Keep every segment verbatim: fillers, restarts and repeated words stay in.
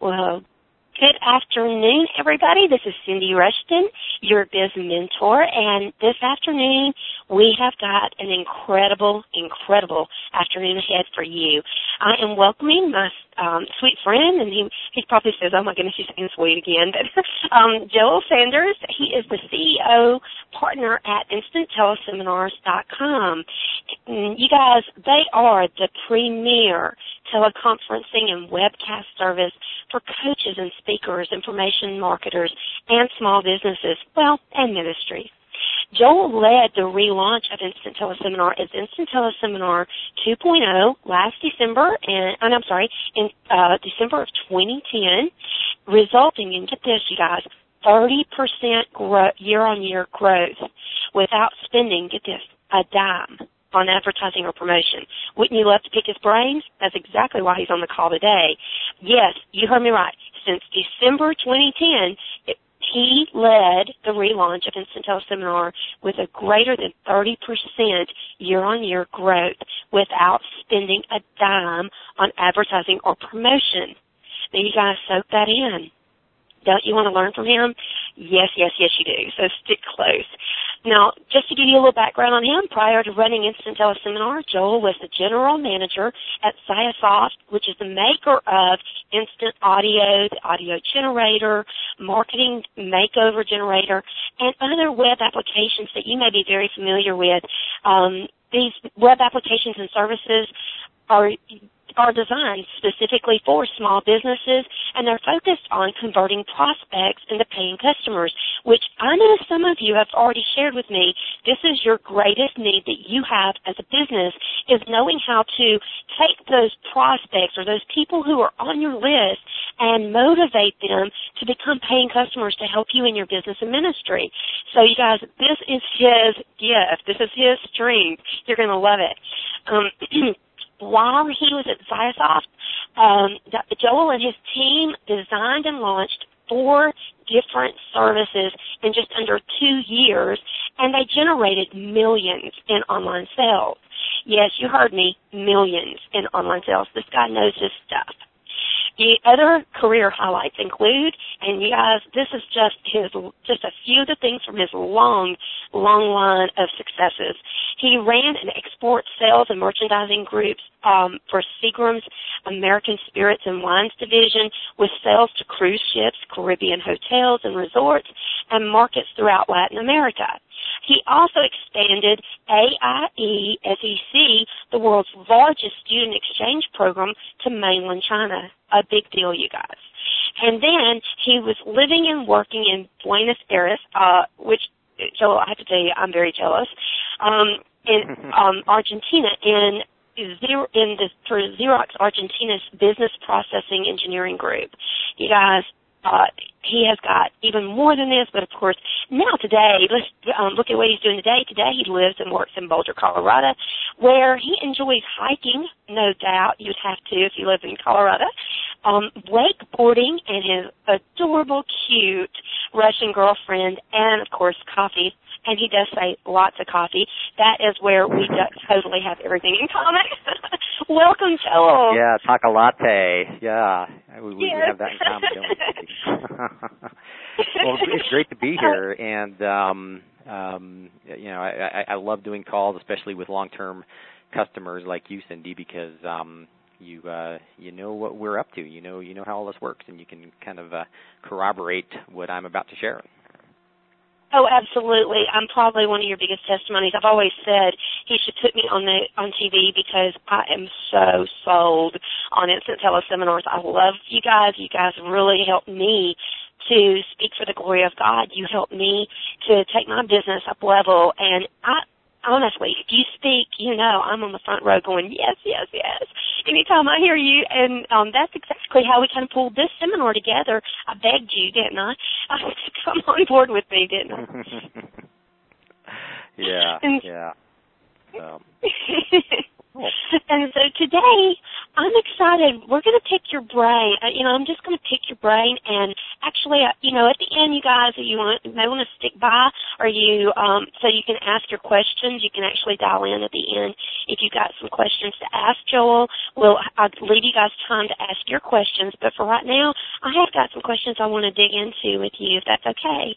Well, good afternoon, everybody. This is Cindy Rushton, your biz mentor, and this afternoon we have got an incredible, incredible afternoon ahead for you. I am welcoming my um, sweet friend, and he, he probably says, oh my goodness, she's saying sweet again, but um, Joel Sanders. He is the C E O partner at instant teleseminars dot com. You guys, they are the premier teleconferencing and webcast service for coaches and speakers, information marketers, and small businesses, well, and ministries. Joel led the relaunch of Instant Teleseminar as Instant Teleseminar two point oh last December, and, and I'm sorry, in uh, December of twenty ten, resulting in, get this, you guys, thirty percent gro- year-on-year growth without spending, get this, a dime on advertising or promotion. Wouldn't you love to pick his brains? That's exactly why he's on the call today. Yes, you heard me right. Since December twenty ten, it, he led the relaunch of Instant Teleseminar with a greater than thirty percent year-on-year growth without spending a dime on advertising or promotion. Now, you guys soak that in. Don't you want to learn from him? Yes, yes, yes, you do. So stick close. Now, just to give you a little background on him, prior to running Instant Teleseminar, Joel was the general manager at Siasoft, which is the maker of Instant Audio, the audio generator, marketing makeover generator, and other web applications that you may be very familiar with. Um, these web applications and services are are designed specifically for small businesses, and they're focused on converting prospects into paying customers, which I know some of you have already shared with me. This is your greatest need that you have as a business, is knowing how to take those prospects or those people who are on your list and motivate them to become paying customers to help you in your business and ministry. So, you guys, this is his gift. This is his strength. You're going to love it. Um, While he was at Siasoft, um, Joel and his team designed and launched four different services in just under two years, and they generated millions in online sales. Yes, you heard me, millions in online sales. This guy knows his stuff. The other career highlights include, and you guys, this is just his, just a few of the things from his long, long line of successes. He ran an export sales and merchandising groups um, for Seagram's American Spirits and Wines division, with sales to cruise ships, Caribbean hotels and resorts, and markets throughout Latin America. He also expanded A I E S E C, the world's largest student exchange program, to mainland China. A big deal, you guys. And then he was living and working in Buenos Aires, uh, which, Joel, I have to tell you, I'm very jealous, um, in um, Argentina, in Zero, in the, for Xerox Argentina's Business Processing Engineering Group. You guys, uh, he has got even more than this, but of course, now today, let's um, look at what he's doing today. Today he lives and works in Boulder, Colorado, where he enjoys hiking, no doubt. You'd have to if you live in Colorado. Um, wakeboarding, and his adorable, cute Russian girlfriend, and, of course, coffee. And he does say lots of coffee. That is where we totally have everything in common. Welcome, Joel. Yeah, taco latte. Yeah, we, we yes. have that in common, don't we? Well, it's great to be here, and um, um, you know, I, I, I love doing calls, especially with long-term customers like you, Cindy, because um, you uh, you know what we're up to. You know, you know how all this works, and you can kind of uh, corroborate what I'm about to share. Oh, absolutely. I'm probably one of your biggest testimonies. I've always said he should put me on the on T V because I am so sold on Instant Teleseminars. I love you guys. You guys really helped me to speak for the glory of God. You helped me to take my business up level. And I honestly, if you speak, you know I'm on the front row going, yes, yes, yes. Anytime I hear you, and um, that's exactly how we kind of pulled this seminar together. I begged you, didn't I, uh, to come on board with me, didn't I? yeah, and, yeah. Um, cool. And so today, I'm excited. We're going to pick your brain. Uh, you know, I'm just going to pick your brain, and actually, uh, you know, at the end, you guys, if you want, you may want to stick by, or you, um, so you can ask your questions. You can actually dial in at the end if you got some questions to ask Joel. We'll I'll leave you guys time to ask your questions, but for right now, I have got some questions I want to dig into with you, if that's okay.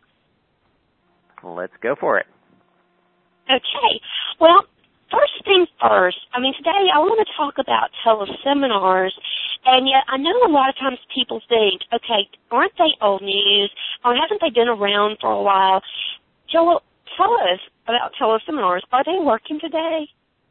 Let's go for it. Okay. Well, first thing first, I mean, today I want to talk about teleseminars, and yet I know a lot of times people think, okay, aren't they old news, or haven't they been around for a while? Joel, tell us about teleseminars. Are they working today?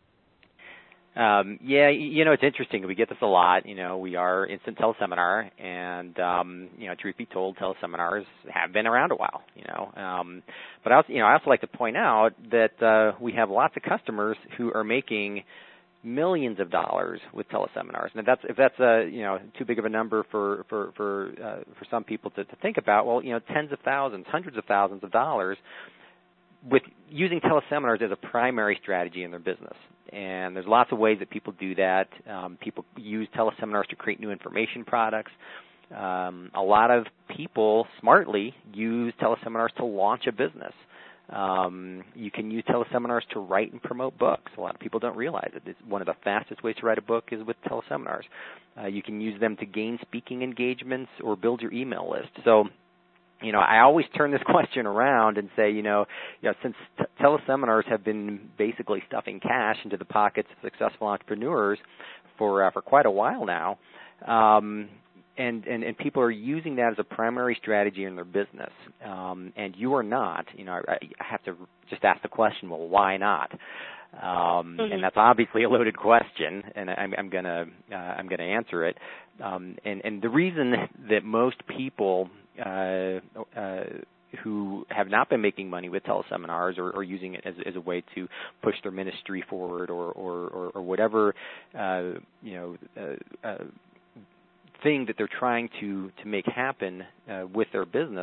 Um, yeah, you know, it's interesting. We get this a lot. You know, we are Instant Teleseminar, and, um, you know, truth be told, teleseminars have been around a while, you know. Um, but I also, you know, I also like to point out that uh, we have lots of customers who are making millions of dollars with teleseminars. And if that's, if that's uh, you know, too big of a number for, for, for, uh, for some people to, to think about, well, you know, tens of thousands, hundreds of thousands of dollars with using teleseminars as a primary strategy in their business. And there's lots of ways that people do that. Um, people use teleseminars to create new information products. Um, a lot of people smartly use teleseminars to launch a business. Um, you can use teleseminars to write and promote books. A lot of people don't realize it. It's one of the fastest ways to write a book is with teleseminars. Uh, you can use them to gain speaking engagements or build your email list. So, you know, I always turn this question around and say, you know, you know since t- teleseminars have been basically stuffing cash into the pockets of successful entrepreneurs for uh, for quite a while now, um, and, and, and people are using that as a primary strategy in their business, um, and you are not, you know, I, I have to just ask the question, well, why not? Um, mm-hmm. And that's obviously a loaded question, and I'm, I'm gonna uh, I'm gonna answer it. Um, and, and the reason that most people uh, uh, who have not been making money with teleseminars or, or using it as, as a way to push their ministry forward or or, or, or whatever uh, you know uh, uh, thing that they're trying to to make happen uh, with their business.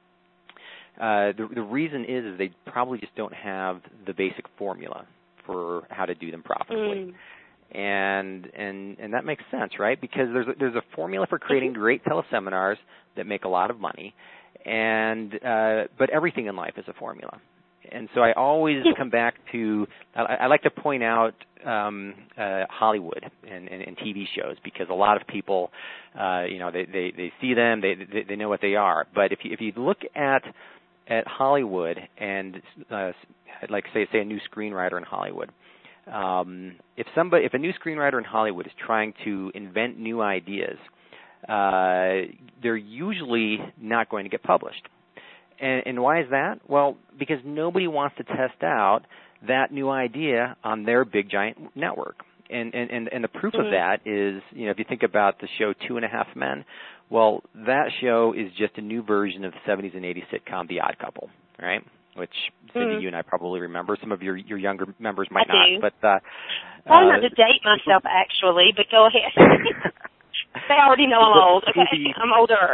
Uh, the, the reason is is they probably just don't have the basic formula for how to do them profitably. Mm. And and and that makes sense, right? Because there's a, there's a formula for creating great teleseminars that make a lot of money, and uh, but everything in life is a formula. And so I always come back to I, I like to point out um, uh, Hollywood and, and, and T V shows because a lot of people, uh, you know, they, they, they see them, they, they they know what they are. But if you if you look at at Hollywood and uh, like say say a new screenwriter in Hollywood, um, if somebody if a new screenwriter in Hollywood is trying to invent new ideas, uh, they're usually not going to get published. And, and why is that? Well, because nobody wants to test out that new idea on their big giant network. And and and, and the proof mm-hmm. of that is, you know, if you think about the show Two and a Half Men, well, that show is just a new version of the seventies and eighties sitcom The Odd Couple, right? Which, Cindy, mm-hmm. you and I probably remember. Some of your, your younger members might I not. do. But uh, I'm uh, not to date myself, actually, but go ahead. They already know I'm old. Okay, I'm older.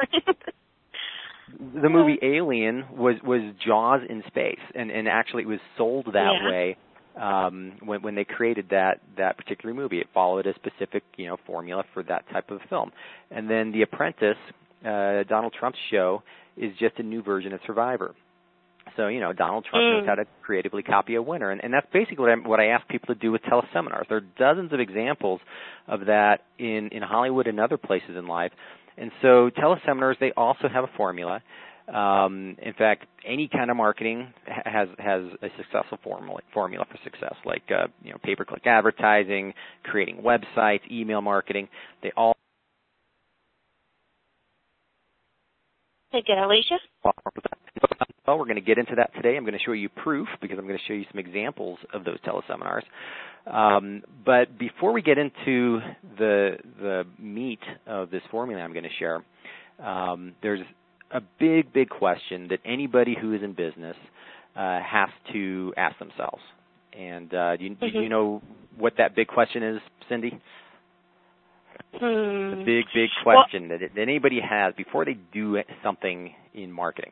The movie Alien was, was Jaws in space, and, and actually it was sold that yeah. way um, when, when they created that, that particular movie. It followed a specific, you know, formula for that type of film. And then The Apprentice, uh, Donald Trump's show, is just a new version of Survivor. So, you know, Donald Trump mm. knows how to creatively copy a winner. And, and that's basically what I, what I ask people to do with teleseminars. There are dozens of examples of that in, in Hollywood and other places in life. And so teleseminars, they also have a formula. Um, in fact, any kind of marketing has has a successful formula, formula for success, like uh, you know, pay-per-click advertising, creating websites, email marketing. They all. Hey, did Alicia? Well, we're going to get into that today. I'm going to show you proof because I'm going to show you some examples of those teleseminars. Um, but before we get into the the meat of this formula I'm going to share, um, there's a big, big question that anybody who is in business uh, has to ask themselves. And uh, do, you, mm-hmm. do you know what that big question is, Cindy? Hmm. The big, big question well, that, that anybody has before they do something in marketing.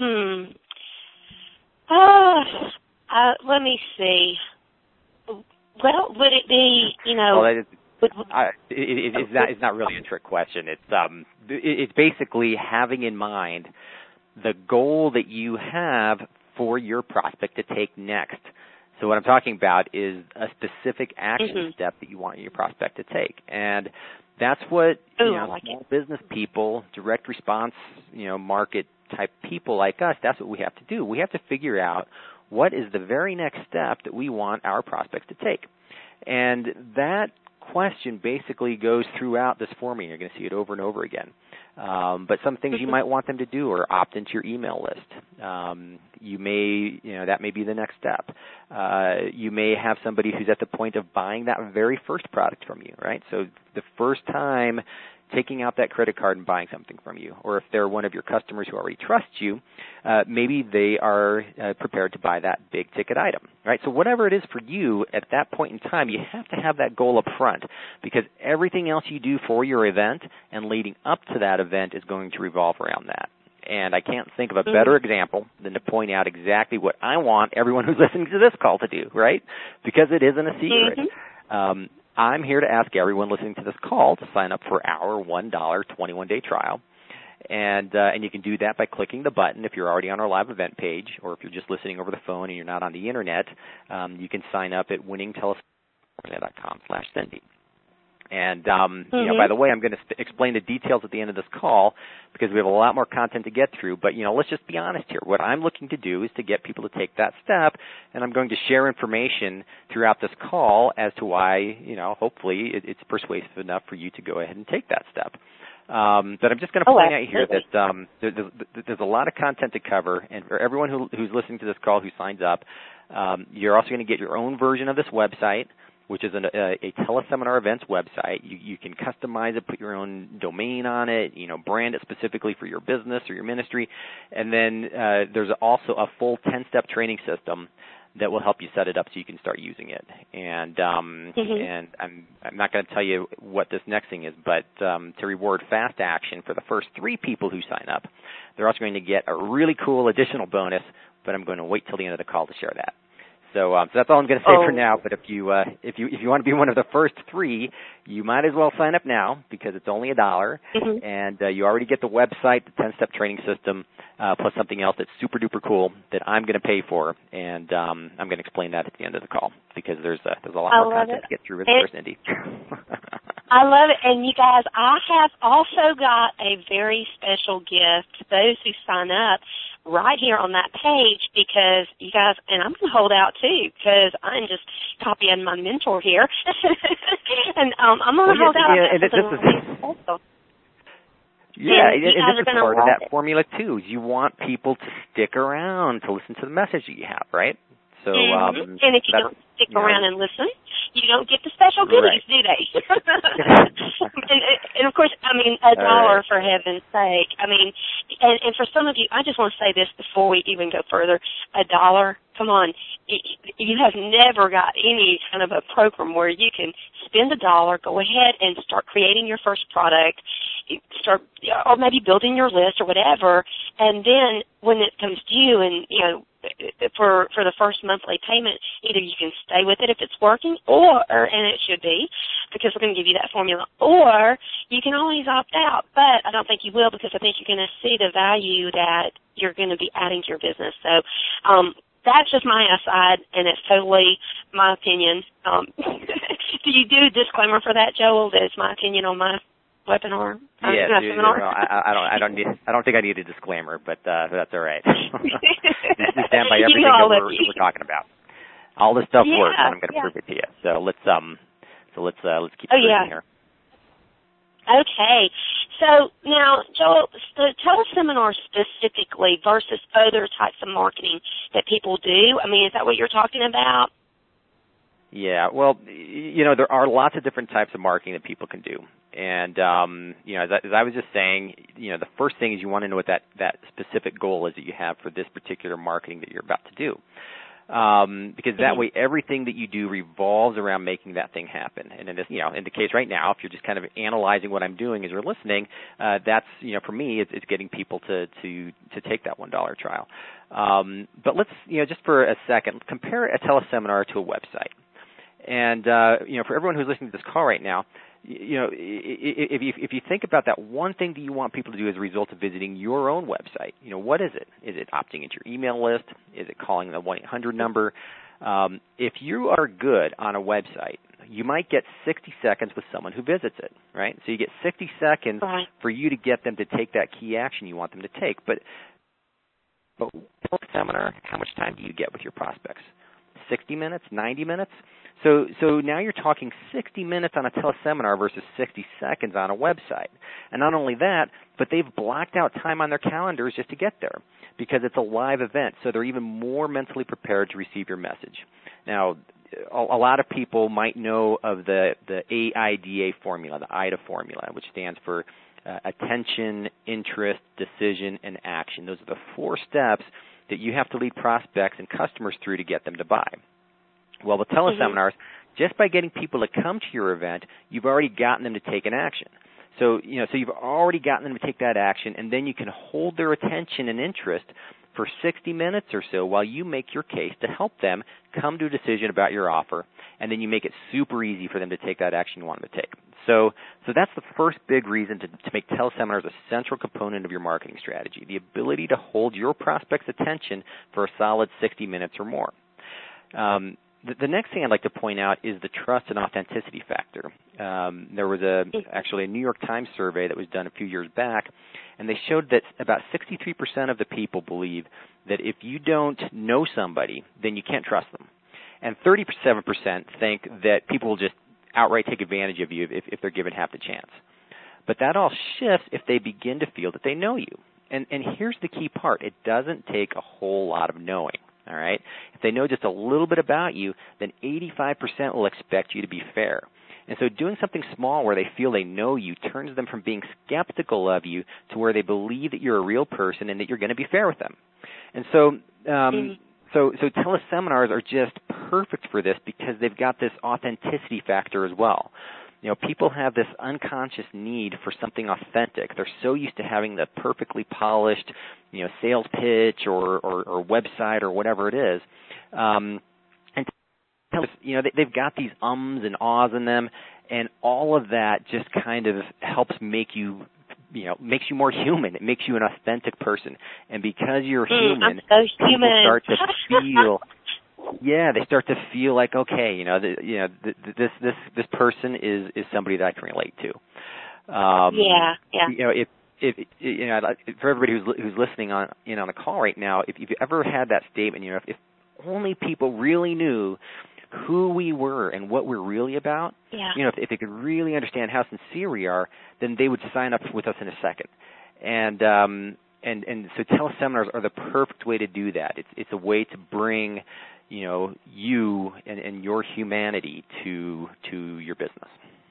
Hmm. Uh, uh, let me see. Well, would it be, you know? Well, it, I, it, it, it's not. It's not really a trick question. It's um. It's basically having in mind the goal that you have for your prospect to take next. So what I'm talking about is a specific action mm-hmm. step that you want your prospect to take, and that's what Ooh, you know, like small it. business people, direct response, you know, market type people like us. That's what we have to do. We have to figure out what is the very next step that we want our prospects to take, and that question basically goes throughout this formula. You're going to see it over and over again. Um, but some things you might want them to do are opt into your email list. Um, you may, you know, that may be the next step. Uh, you may have somebody who's at the point of buying that very first product from you, right? So the first time taking out that credit card and buying something from you, or if they're one of your customers who already trust you, uh, maybe they are uh, prepared to buy that big ticket item, right? So whatever it is for you at that point in time, you have to have that goal up front, because everything else you do for your event and leading up to that event is going to revolve around that. And I can't think of a better mm-hmm. example than to point out exactly what I want everyone who's listening to this call to do, right? Because it isn't a secret. Mm-hmm. Um, I'm here to ask everyone listening to this call to sign up for our one dollar twenty-one day trial. And uh, and you can do that by clicking the button if you're already on our live event page, or if you're just listening over the phone and you're not on the Internet, um, you can sign up at winning telesummit dot com slash Cindy. And, um, mm-hmm. you know, by the way, I'm going to st- explain the details at the end of this call because we have a lot more content to get through. But, you know, let's just be honest here. What I'm looking to do is to get people to take that step, and I'm going to share information throughout this call as to why, you know, hopefully it, it's persuasive enough for you to go ahead and take that step. Um, but I'm just going to point oh, out here that um, there, there, there's a lot of content to cover, and for everyone who, who's listening to this call who signs up, um, you're also going to get your own version of this website, which is an, a, a teleseminar events website. You, you can customize it, put your own domain on it, you know, brand it specifically for your business or your ministry. And then uh, there's also a full ten-step training system that will help you set it up so you can start using it. And um, mm-hmm. and I'm, I'm not going to tell you what this next thing is, but um, to reward fast action for the first three people who sign up, they're also going to get a really cool additional bonus, but I'm going to wait till the end of the call to share that. So, um, so that's all I'm going to say oh. for now. But if you uh, if you if you want to be one of the first three, you might as well sign up now because it's only a dollar, mm-hmm. and uh, you already get the website, the ten-step training system, uh, plus something else that's super duper cool that I'm going to pay for, and um, I'm going to explain that at the end of the call because there's a, there's a lot I more content it. to get through with first, Indy. I love it, and you guys, I have also got a very special gift to those who sign up right here on that page because you guys, and I'm going to hold out too because I'm just copying my mentor here, and um, I'm going to well, hold yeah, out. Yeah, and this is also. Yeah, and, and, and this is part of that it. formula too. You want people to stick around to listen to the message that you have, right? So, mm-hmm. um, and if you don't stick you know, around and listen, you don't get the special goodies, right. do they? and, and of course, I mean, a dollar right. for heaven's sake. I mean, and, and for some of you, I just want to say this before we even go further. A dollar, come on, you have never got any kind of a program where you can spend a dollar, go ahead and start creating your first product, start, or maybe building your list or whatever, and then when it comes due and, you know, for for the first monthly payment, either you can stay with it if it's working, or, and it should be, because we're going to give you that formula, or you can always opt out. But I don't think you will because I think you're going to see the value that you're going to be adding to your business. So um, that's just my aside, and it's totally my opinion. Um, do you do a disclaimer for that, Joel? That it's my opinion on my webinar? Yeah, dude, no, I, I don't. I don't need. I don't think I need a disclaimer, but uh, that's all right. Just stand by everything you know, that we're, we're talking about. All this stuff yeah, works, and I'm going to yeah. prove it to you. So let's um, so let's uh, let's keep oh, moving yeah. here. Okay. So now, Joel, the teleseminar specifically versus other types of marketing that people do. I mean, is that what you're talking about? Yeah, well, you know, there are lots of different types of marketing that people can do. And, um, you know, as I, as I was just saying, you know, the first thing is you want to know what that, that specific goal is that you have for this particular marketing that you're about to do. Um, because that way everything that you do revolves around making that thing happen. And in this, you know, in the case right now, if you're just kind of analyzing what I'm doing as you're listening, uh, that's, you know, for me, it's, it's getting people to, to, to take that one dollar trial. Um, but let's, you know, just for a second, compare a teleseminar to a website. And, uh, you know, for everyone who's listening to this call right now, you know, if you, if you think about that one thing that you want people to do as a result of visiting your own website, you know, what is it? Is it opting into your email list? Is it calling the one eight hundred number? Um, if you are good on a website, you might get sixty seconds with someone who visits it, right? So you get sixty seconds right. for you to get them to take that key action you want them to take. But, but for a seminar, how much time do you get with your prospects? sixty minutes, ninety minutes? So so now you're talking sixty minutes on a teleseminar versus sixty seconds on a website. And not only that, but they've blocked out time on their calendars just to get there because it's a live event, so they're even more mentally prepared to receive your message. Now, a, a lot of people might know of the, the A I D A formula, the I D A formula, which stands for uh, attention, interest, decision, and action. Those are the four steps that you have to lead prospects and customers through to get them to buy. Well, with teleseminars, mm-hmm. just by getting people to come to your event, you've already gotten them to take an action. So, you know, so you've already gotten them to take that action, and then you can hold their attention and interest for sixty minutes or so while you make your case to help them come to a decision about your offer, and then you make it super easy for them to take that action you want them to take. So, so that's the first big reason to, to make teleseminars a central component of your marketing strategy, the ability to hold your prospect's attention for a solid sixty minutes or more. Um, the, the next thing I'd like to point out is the trust and authenticity factor. Um, there was a actually a New York Times survey that was done a few years back, and they showed that about sixty-three percent of the people believe that if you don't know somebody, then you can't trust them. And thirty-seven percent think that people will just outright take advantage of you if, if they're given half the chance. But that all shifts if they begin to feel that they know you. And, and here's the key part. It doesn't take a whole lot of knowing, all right? If they know just a little bit about you, then eighty-five percent will expect you to be fair. And so doing something small where they feel they know you turns them from being skeptical of you to where they believe that you're a real person and that you're going to be fair with them. And so um, mm-hmm. so so teleseminars are just perfect for this because they've got this authenticity factor as well. You know, people have this unconscious need for something authentic. They're so used to having the perfectly polished, you know, sales pitch or, or, or website or whatever it is. Um, and, you know, they, they've got these ums and ahs in them, and all of that just kind of helps make you, you know, makes you more human. It makes you an authentic person. And because you're mm, human, I'm so human. people start to feel... Yeah, they start to feel like, okay, you know, the, you know, the, this this this person is, is somebody that I can relate to. Um, yeah, yeah. You know, if if you know, for everybody who's who's listening on in on the call right now, if you've ever had that statement, you know, if, if only people really knew who we were and what we're really about, yeah. you know, if, if they could really understand how sincere we are, then they would sign up with us in a second. And um, and and so teleseminars are the perfect way to do that. It's it's a way to bring, you know, you and, and your humanity to to your business.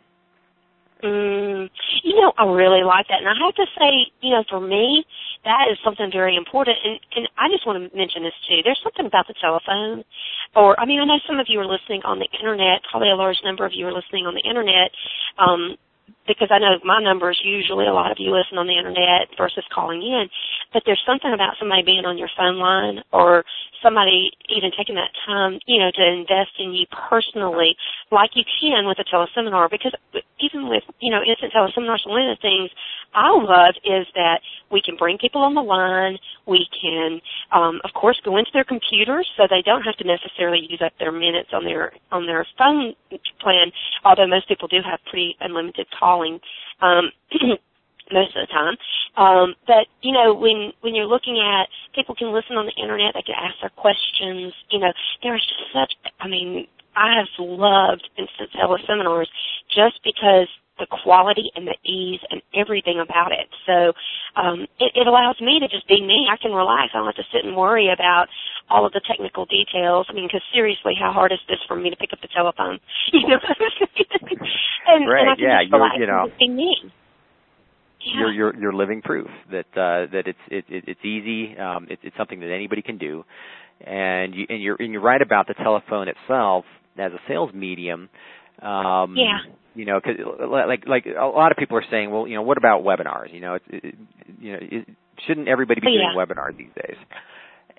Mm, you know, I really like that. And I have to say, you know, for me, that is something very important. And, and I just want to mention this, too. There's something about the telephone. Or, I mean, I know some of you are listening on the Internet. Probably a large number of you are listening on the Internet. Um, because I know my numbers, usually a lot of you listen on the Internet versus calling in. But there's something about somebody being on your phone line or somebody even taking that time, you know, to invest in you personally like you can with a teleseminar. Because even with, you know, instant teleseminars, one of the things I love is that we can bring people on the line. We can, um, of course, go into their computers so they don't have to necessarily use up their minutes on their on their phone plan, although most people do have pretty unlimited calling um, most of the time. Um, but, you know, when, when you're looking at people can listen on the Internet, they can ask their questions. You know, there's just such, I mean, I have loved instant teleseminars just because the quality and the ease and everything about it. So um, it, it allows me to just be me. I can relax. I don't have to sit and worry about all of the technical details. I mean, because seriously, how hard is this for me to pick up the telephone? You know, and, right? and I can yeah, just relax you know, and just be me. Yeah. You're you're you're living proof that uh, that it's it, it, it's easy. Um, it, it's something that anybody can do, and you and you're and you're right about the telephone itself as a sales medium. Um, yeah. You know, cause like like a lot of people are saying, well, you know, what about webinars? You know, it's, it, you know, it, shouldn't everybody be oh, doing yeah. webinars these days?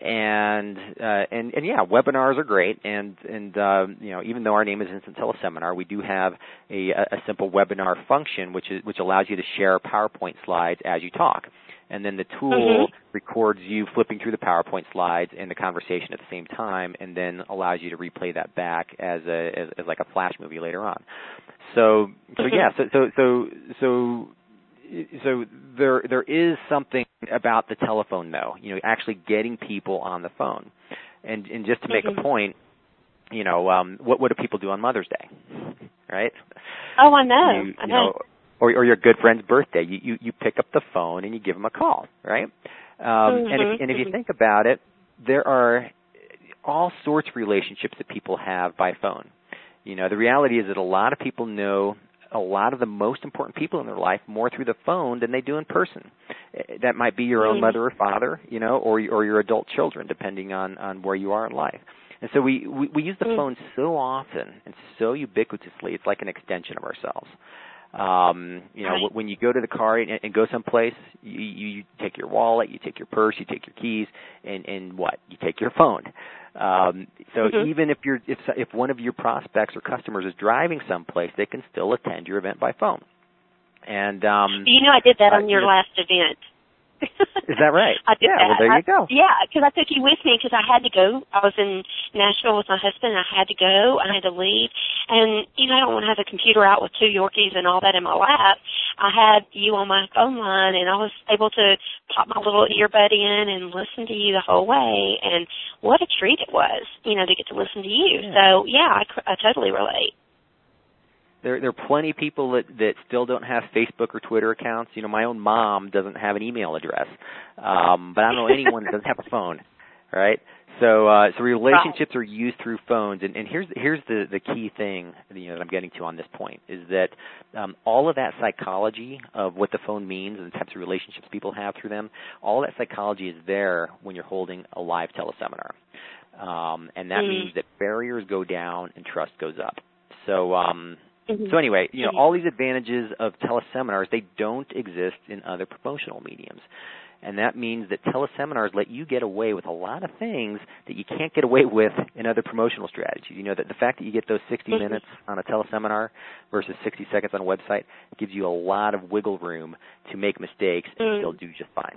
and uh, and and yeah, webinars are great, and and uh, you know, even though our name is Instant Teleseminar, we do have a, a simple webinar function, which is which allows you to share PowerPoint slides as you talk, and then the tool mm-hmm. records you flipping through the PowerPoint slides and the conversation at the same time, and then allows you to replay that back as a as, as like a flash movie later on. So so mm-hmm. yeah, so so so so. So there there is something about the telephone, though, you know, actually getting people on the phone. And and just to make mm-hmm. a point, you know, um, what what do people do on Mother's Day, right? Oh, I know. You, I you know. know or, or your good friend's birthday. You, you you pick up the phone and you give them a call, right? Um, mm-hmm. And if and if you think about it, there are all sorts of relationships that people have by phone. You know, the reality is that a lot of people know a lot of the most important people in their life more through the phone than they do in person. That might be your own mother or father, you know, or or your adult children, depending on, on where you are in life. And so we, we, we use the mm. phone so often and so ubiquitously, it's like an extension of ourselves. Um, you know, right. when you go to the car and, and go someplace, you, you take your wallet, you take your purse, you take your keys, and, and what? You take your phone. Um, so mm-hmm. even if you're if if one of your prospects or customers is driving someplace, they can still attend your event by phone. And um, you know, I did that uh, on your you know, last event. Is that right? I did yeah, that. well, there I, you go. Yeah, because I took you with me because I had to go. I was in Nashville with my husband, and I had to go. I had to leave. And, you know, I don't want to have a computer out with two Yorkies and all that in my lap. I had you on my phone line, and I was able to pop my little earbud in and listen to you the whole way. And what a treat it was, you know, to get to listen to you. Yeah. So, yeah, I, I totally relate. There, there are plenty of people that, that still don't have Facebook or Twitter accounts. You know, my own mom doesn't have an email address, um, but I don't know anyone that doesn't have a phone, right? So, uh, so relationships are used through phones, and, and here's here's the, the key thing, you know, that I'm getting to on this point is that um, all of that psychology of what the phone means and the types of relationships people have through them, all that psychology is there when you're holding a live teleseminar, um, and that mm. means that barriers go down and trust goes up. So. Um, Mm-hmm. So anyway, you know, all these advantages of teleseminars, they don't exist in other promotional mediums. And that means that teleseminars let you get away with a lot of things that you can't get away with in other promotional strategies. You know, that the fact that you get those sixty mm-hmm. minutes on a teleseminar versus sixty seconds on a website gives you a lot of wiggle room to make mistakes and mm. still do just fine.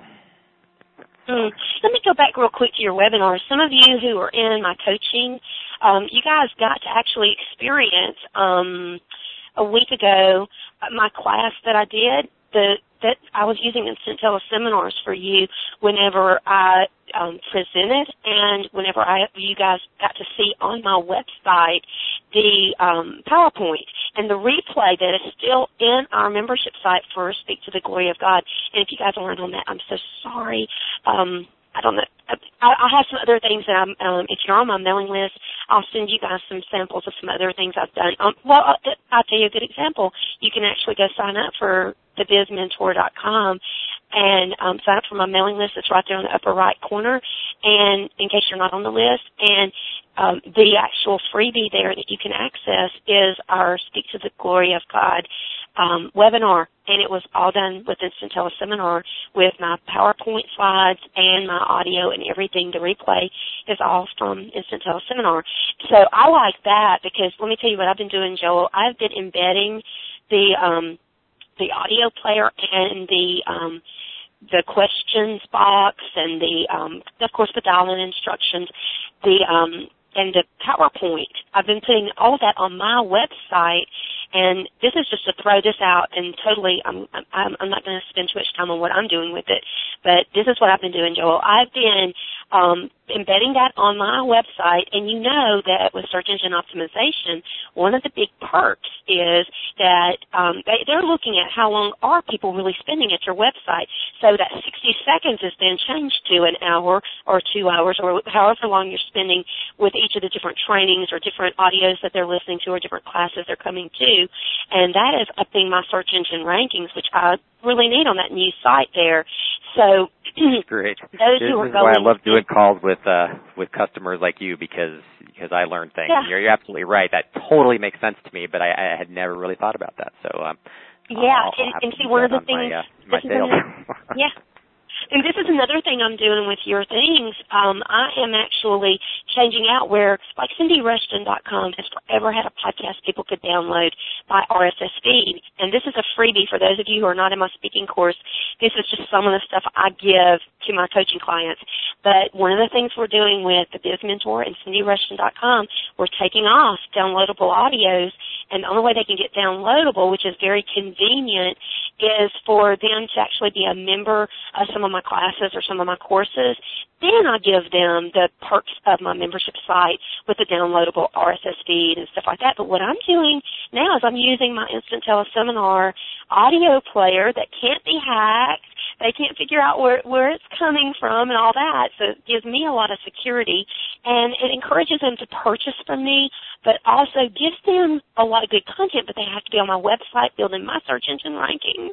Mm. Let me go back real quick to your webinar. Some of you who are in my coaching, um, you guys got to actually experience um, a week ago my class that I did. The that I was using Instant Teleseminars for you whenever I um, presented and whenever I you guys got to see on my website the um, PowerPoint and the replay that is still in our membership site for Speak to the Glory of God. And if you guys aren't on that, I'm so sorry. Um, I don't know. I, I have some other things that I'm, um, if you're on my mailing list, I'll send you guys some samples of some other things I've done. Um, well, I'll, I'll tell you a good example. You can actually go sign up for the biz mentor dot com and um, sign up for my mailing list. It's right there in the upper right corner. And in case you're not on the list, and um, the actual freebie there that you can access is our Speak to the Glory of God um, webinar. And it was all done with Instant Teleseminar with my PowerPoint slides and my audio and everything. The replay is all from Instant Teleseminar. So I like that because let me tell you what I've been doing, Joel. I've been embedding the um, the audio player and the um, the questions box and the um, of course the dial-in instructions, the um, and the PowerPoint. I've been putting all of that on my website. And this is just to throw this out, and totally, I'm I'm, I'm not going to spend too much time on what I'm doing with it, but this is what I've been doing, Joel. I've been um, embedding that on my website, and you know that with search engine optimization, one of the big perks is that um, they, they're looking at how long are people really spending at your website, so that sixty seconds is then changed to an hour or two hours or however long you're spending with each of the different trainings or different audios that they're listening to or different classes they're coming to. And that is upping my search engine rankings, which I really need on that new site there. So great. Those this who are is going, why I love doing calls with uh, with customers like you because because I learn things. Yeah. You're, you're absolutely right. That totally makes sense to me, but I, I had never really thought about that. So um, yeah, I'll, and, I'll and see one of the on things. My, uh, my sales. yeah. And this is another thing I'm doing with your things. Um, I am actually changing out where, like Cindy Rushton dot com has forever had a podcast people could download by R S S feed. And this is a freebie for those of you who are not in my speaking course. This is just some of the stuff I give to my coaching clients. But one of the things we're doing with the Biz Mentor and Cindy Rushton dot com, we're taking off downloadable audios. And the only way they can get downloadable, which is very convenient, is for them to actually be a member of some of my classes or some of my courses. Then I give them the perks of my membership site with the downloadable R S S feed and stuff like that. But what I'm doing now is I'm using my Instant Teleseminar audio player that can't be hacked. They can't figure out where, where it's coming from and all that. So it gives me a lot of security. And it encourages them to purchase from me, but also gives them a lot of good content, but they have to be on my website building my search engine rankings.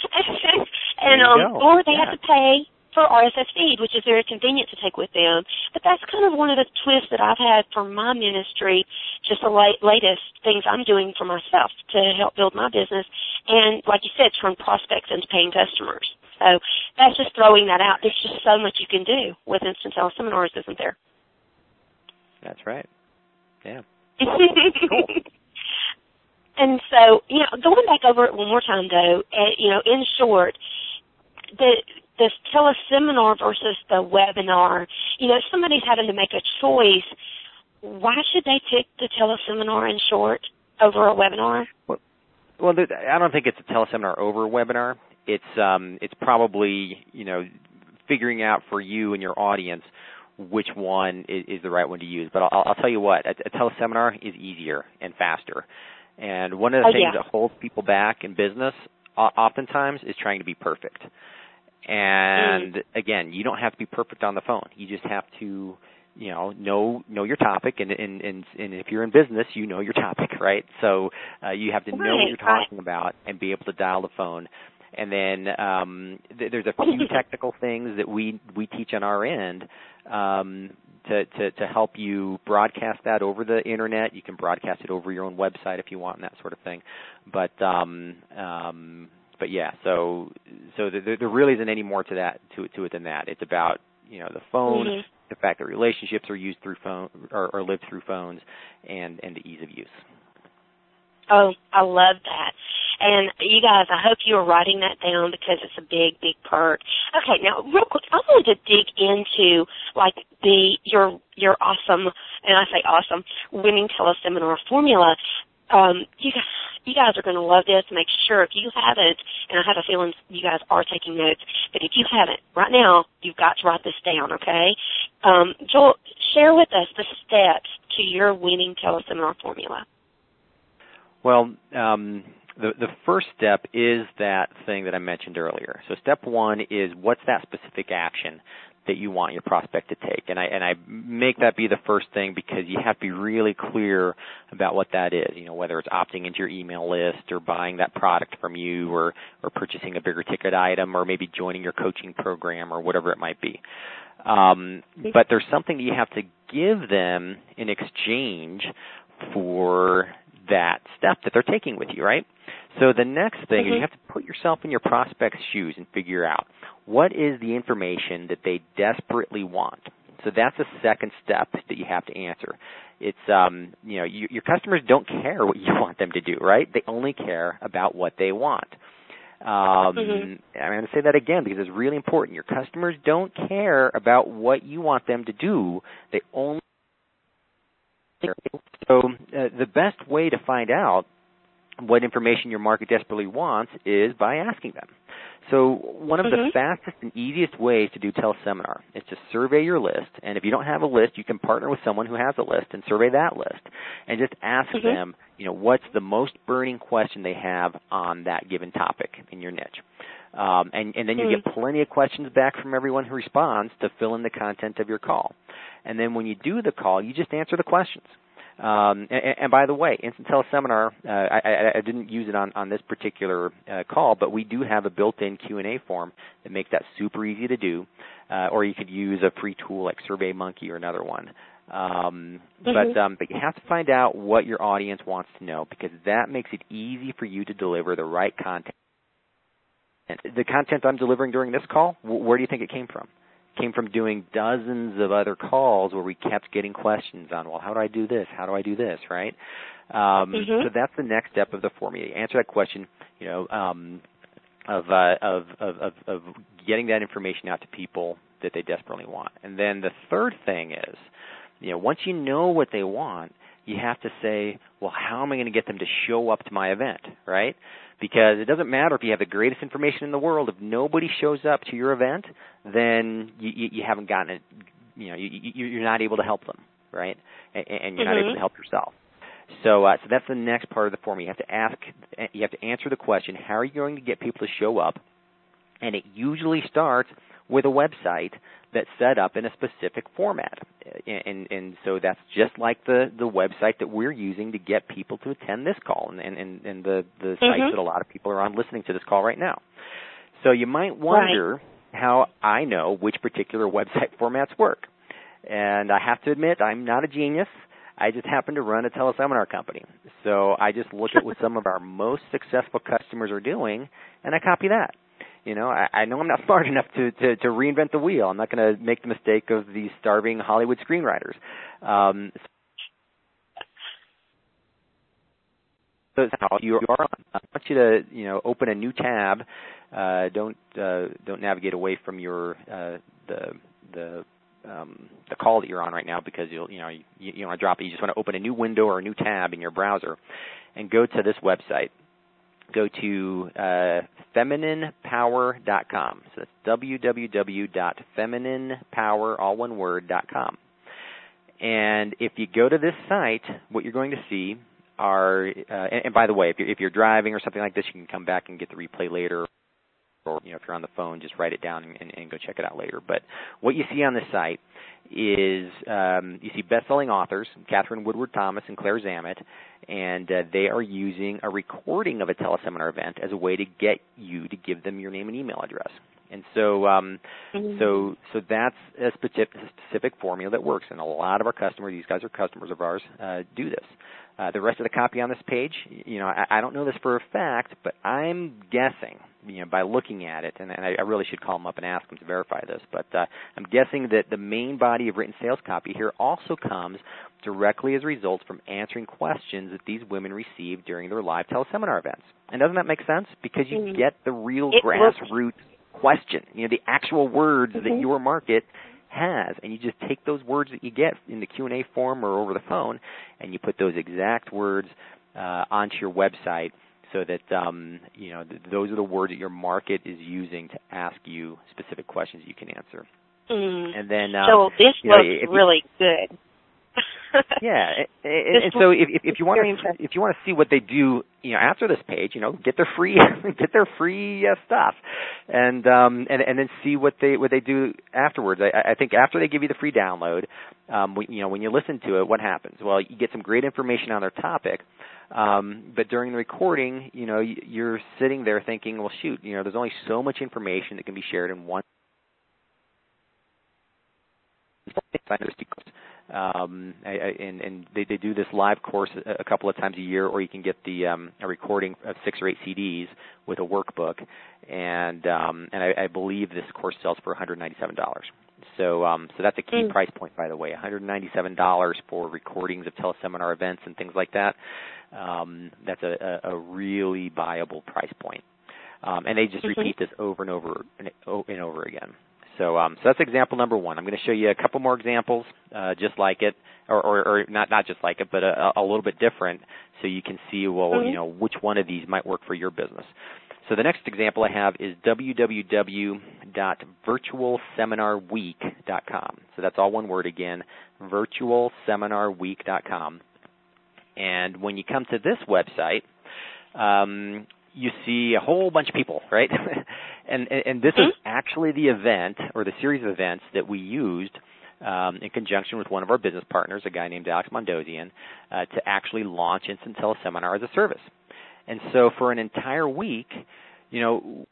and um, Or they yeah. have to pay for R S S feed, which is very convenient to take with them. But that's kind of one of the twists that I've had for my ministry, just the late, latest things I'm doing for myself to help build my business. And like you said, turn prospects into paying customers. So that's just throwing that out. There's just so much you can do with Instant Teleseminars, isn't there? That's right. Yeah. Cool. And so, you know, going back over it one more time, though, uh, you know, in short, the this teleseminar versus the webinar, you know, if somebody's having to make a choice, why should they pick the teleseminar in short over a webinar? Well, well I don't think it's a teleseminar over a webinar. It's um, it's probably, you know, figuring out for you and your audience which one is, is the right one to use. But I'll, I'll tell you what, a, a teleseminar is easier and faster. And one of the oh, things yeah. that holds people back in business oftentimes is trying to be perfect. And, mm. again, you don't have to be perfect on the phone. You just have to, you know, know know your topic. And, and, and, and if you're in business, you know your topic, right? So uh, you have to right, know what you're talking right. about and be able to dial the phone. And then um, th- there's a few technical things that we, we teach on our end um, to, to, to help you broadcast that over the Internet. You can broadcast it over your own website if you want and that sort of thing. But um, um, but yeah, so so there, there really isn't any more to that to, to it than that. It's about, you know, the phone, mm-hmm. the fact that relationships are used through phone or, or lived through phones, and, and the ease of use. Oh, I love that. And you guys, I hope you are writing that down because it's a big, big perk. Okay, now real quick, I wanted to dig into like the your your awesome, and I say awesome, winning teleseminar formula. Um, you guys, you guys are going to love this. Make sure if you haven't, and I have a feeling you guys are taking notes, but if you haven't, right now you've got to write this down. Okay, um, Joel, share with us the steps to your winning teleseminar formula. Well, um, the, the first step is that thing that I mentioned earlier. So step one is what's that specific action that you want your prospect to take. And I, and I make that be the first thing because you have to be really clear about what that is, you know, whether it's opting into your email list or buying that product from you or, or purchasing a bigger ticket item or maybe joining your coaching program or whatever it might be. Um, but there's something that you have to give them in exchange for that step that they're taking with you, right? So the next thing mm-hmm. is you have to put yourself in your prospect's shoes and figure out what is the information that they desperately want. So that's the second step that you have to answer. It's, um, you know, you, your customers don't care what you want them to do, right? They only care about what they want. Um, mm-hmm. I'm going to say that again because it's really important. Your customers don't care about what you want them to do. They only So uh, the best way to find out what information your market desperately wants is by asking them. So one of mm-hmm. the fastest and easiest ways to do teleseminar is to survey your list. And if you don't have a list, you can partner with someone who has a list and survey that list. And just ask mm-hmm. them, you know, what's the most burning question they have on that given topic in your niche. Um, and, and then you mm-hmm. get plenty of questions back from everyone who responds to fill in the content of your call. And then when you do the call, you just answer the questions. Um, and, and by the way, Instant Teleseminar, uh, I, I didn't use it on, on this particular uh, call, but we do have a built-in Q and A form that makes that super easy to do, uh, or you could use a free tool like SurveyMonkey or another one. Um, mm-hmm. But um, but you have to find out what your audience wants to know because that makes it easy for you to deliver the right content The content I'm delivering during this call, where do you think it came from? It came from doing dozens of other calls where we kept getting questions on, well, how do I do this? How do I do this, right? Um, mm-hmm. So that's the next step of the formula. You answer that question, you know, um, of, uh, of, of, of, of getting that information out to people that they desperately want. And then the third thing is, you know, once you know what they want, you have to say, well, how am I going to get them to show up to my event, right? Because it doesn't matter if you have the greatest information in the world. If nobody shows up to your event, then you, you, you haven't gotten it. You know, you, you, you're not able to help them, right? And, and you're mm-hmm. not able to help yourself. So, uh, so that's the next part of the formula. You have to ask, you have to answer the question: how are you going to get people to show up? And it usually starts with a website that's set up in a specific format. And, and, and so that's just like the, the website that we're using to get people to attend this call and, and, and the, the mm-hmm. sites that a lot of people are on listening to this call right now. So you might wonder right. how I know which particular website formats work. And I have to admit, I'm not a genius. I just happen to run a teleseminar company. So I just look at what some of our most successful customers are doing, and I copy that. You know, I, I know I'm not smart enough to, to, to reinvent the wheel. I'm not going to make the mistake of these starving Hollywood screenwriters. Um, so how you are on. I want you to, you know, open a new tab. Uh, don't uh, don't navigate away from your uh, the the um, the call that you're on right now, because you'll you know you, you don't want to drop it. You just want to open a new window or a new tab in your browser, and go to this website. Go to uh, feminine power dot com. So that's w w w dot feminine power, all one word, dot com. And if you go to this site, what you're going to see are, uh, and, and by the way, if you're, if you're driving or something like this, you can come back and get the replay later. Or, you know, if you're on the phone, just write it down and, and, and go check it out later. But what you see on this site is um, you see best-selling authors, Catherine Woodward Thomas and Claire Zammit, and uh, they are using a recording of a teleseminar event as a way to get you to give them your name and email address. And so, um, mm-hmm. so, so that's a specific, specific formula that works. And a lot of our customers, these guys are customers of ours, uh, do this. Uh, the rest of the copy on this page, you know, I, I don't know this for a fact, but I'm guessing, you know, by looking at it, and, and I, I really should call them up and ask them to verify this, but uh, I'm guessing that the main body of written sales copy here also comes directly as a result from answering questions that these women receive during their live teleseminar events. And doesn't that make sense? Because you mm-hmm. get the real it grassroots question, you know, the actual words mm-hmm. that your market has, and you just take those words that you get in the Q and A form or over the phone, and you put those exact words uh, onto your website, so that um, you know th- those are the words that your market is using to ask you specific questions you can answer. Mm. And then, um, so this you know, looks really good. yeah, and, and so if, if, if you want to if you want to see what they do, you know, after this page, you know, get their free get their free uh, stuff, and um and and then see what they what they do afterwards. I, I think after they give you the free download, um, we, you know, when you listen to it, what happens? Well, you get some great information on their topic, um, but during the recording, you know, you're sitting there thinking, well, shoot, you know, there's only so much information that can be shared in one. Um, I, I, and, and they, they do this live course a, a couple of times a year, or you can get the um, a recording of six or eight C Ds with a workbook, and um, and I, I believe this course sells for one hundred ninety-seven dollars. So um, so that's a key mm. price point, by the way, one hundred ninety-seven dollars for recordings of teleseminar events and things like that. Um, that's a, a, a really viable price point, um, and they just mm-hmm. repeat this over and over and, and over again. So, um, so that's example number one. I'm going to show you a couple more examples, uh, just like it, or, or, or not, not just like it, but a, a little bit different, so you can see, well, mm-hmm. you know, which one of these might work for your business. So the next example I have is w w w dot virtual seminar week dot com. So that's all one word again, virtual seminar week dot com. And when you come to this website, um, you see a whole bunch of people, right? and, and and this mm-hmm. is actually the event, or the series of events that we used um, in conjunction with one of our business partners, a guy named Alex Mondosian, uh, to actually launch Instant Teleseminar as a service. And so for an entire week, you know,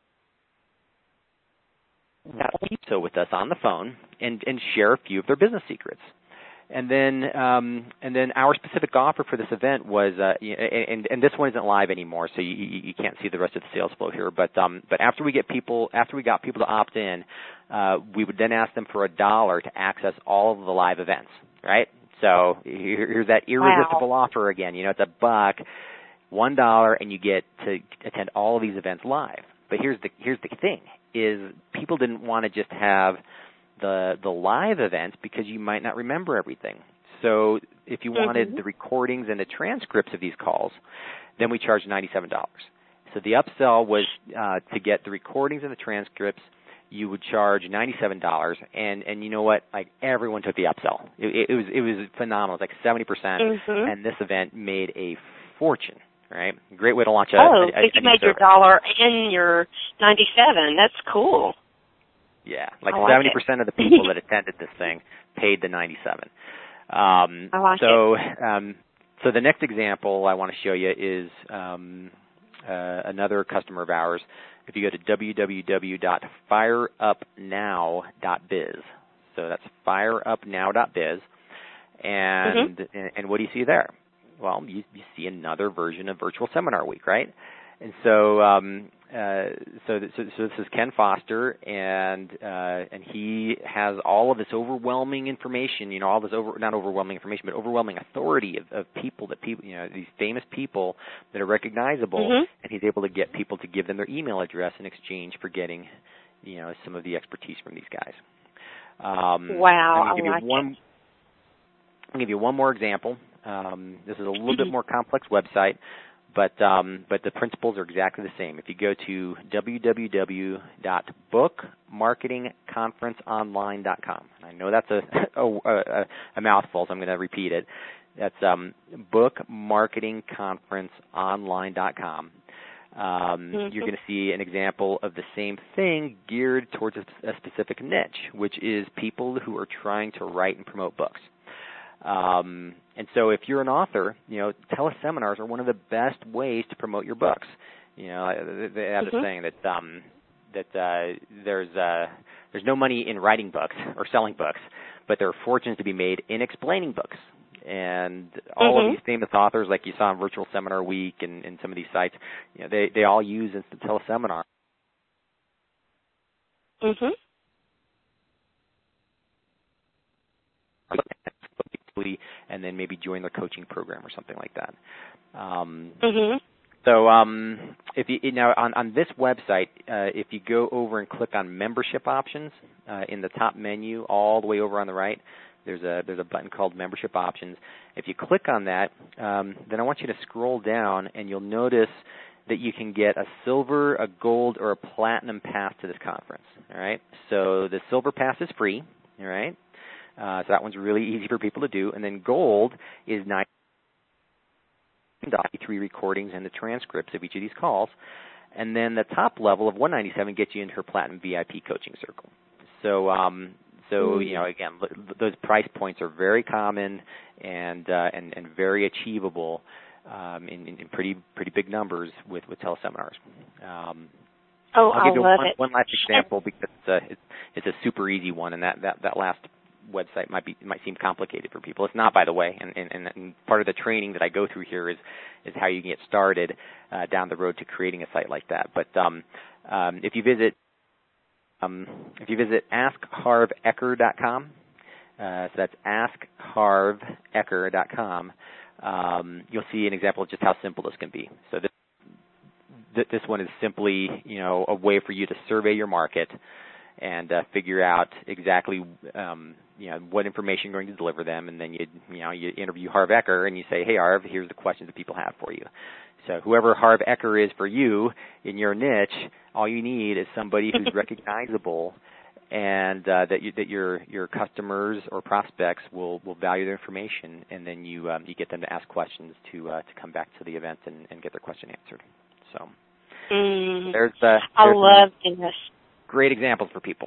so with us on the phone and, and share a few of their business secrets. And then, um, and then our specific offer for this event was, uh, and, and this one isn't live anymore, so you, you can't see the rest of the sales flow here. But, um, but after we get people, after we got people to opt in, uh, we would then ask them for a dollar to access all of the live events, right? So here's that irresistible wow. offer again. You know, it's a buck, one dollar, and you get to attend all of these events live. But here's the here's the thing: is people didn't want to just have the the live events because you might not remember everything. So if you wanted mm-hmm. the recordings and the transcripts of these calls, then we charged ninety-seven dollars. So the upsell was uh, to get the recordings and the transcripts. You would charge ninety-seven dollars, and and you know what? Like everyone took the upsell. It, it was it was phenomenal. It was like seventy percent, mm-hmm. and this event made a fortune. Right? Great way to launch a. Oh, a, a, you made your dollar and your ninety-seven. That's cool. Yeah, like like seventy percent of the people that attended this thing paid the ninety-seven. Um, I like so, it. Um, so the next example I want to show you is um, uh, another customer of ours. If you go to w w w dot fire up now dot biz, so that's fire up now dot biz, and, mm-hmm. and and what do you see there? Well, you, you see another version of Virtual Seminar Week, right? And so, um, uh, so, th- so, so this is Ken Foster, and uh, and he has all of this overwhelming information. You know, all this over not overwhelming information, but overwhelming authority of, of people that people, you know, these famous people that are recognizable, mm-hmm. and he's able to get people to give them their email address in exchange for getting, you know, some of the expertise from these guys. Um, wow, I'm gonna give I like you one. it. I'll give you one more example. Um, this is a little bit more complex website, but um, but the principles are exactly the same. If you go to w w w dot book marketing conference online dot com, I know that's a a, a, a mouthful, so I'm going to repeat it. That's um, book marketing conference online dot com. Um, mm-hmm. You're going to see an example of the same thing geared towards a, a specific niche, which is people who are trying to write and promote books. Um, and so if you're an author, you know, teleseminars are one of the best ways to promote your books. You know, they have mm-hmm. a saying that um, that uh, there's uh, there's no money in writing books or selling books, but there are fortunes to be made in explaining books. And all mm-hmm. of these famous authors, like you saw on Virtual Seminar Week and, and some of these sites, you know, they they all use instant teleseminar. Mm-hmm. And then maybe join their coaching program or something like that. Um, mm-hmm. So um, if you now on, on this website, uh, if you go over and click on membership options uh, in the top menu, all the way over on the right, there's a there's a button called membership options. If you click on that, um, then I want you to scroll down, and you'll notice that you can get a silver, a gold, or a platinum pass to this conference. All right. So the silver pass is free. All right. Uh, so that one's really easy for people to do. And then gold is ninety-three recordings and the transcripts of each of these calls. And then the top level of one ninety-seven gets you into her platinum V I P coaching circle. So, um, so you know, again, those price points are very common and uh, and, and very achievable um, in, in pretty pretty big numbers with with teleseminars. Um, oh, I'll give I you love one, it. one last example because it's a, it's, it's a super easy one, and that, that, that last website might be might seem complicated for people. It's not, by the way, and, and, and part of the training that I go through here is is how you can get started uh, down the road to creating a site like that. But um, um, if you visit um, if you visit ask harv ecker dot com, uh, so that's ask harv ecker dot com, um, you'll see an example of just how simple this can be. So this this one is simply, you know, a way for you to survey your market and uh, figure out exactly, um, you know, what information you're going to deliver them, and then you, you know, you interview Harv Ecker and you say, hey, Harv, here's the questions that people have for you. So whoever Harv Ecker is for you in your niche, all you need is somebody who's recognizable, and uh, that you, that your your customers or prospects will, will value their information, and then you um, you get them to ask questions to uh, to come back to the event and, and get their question answered. So mm, there's the I love this. Great examples for people.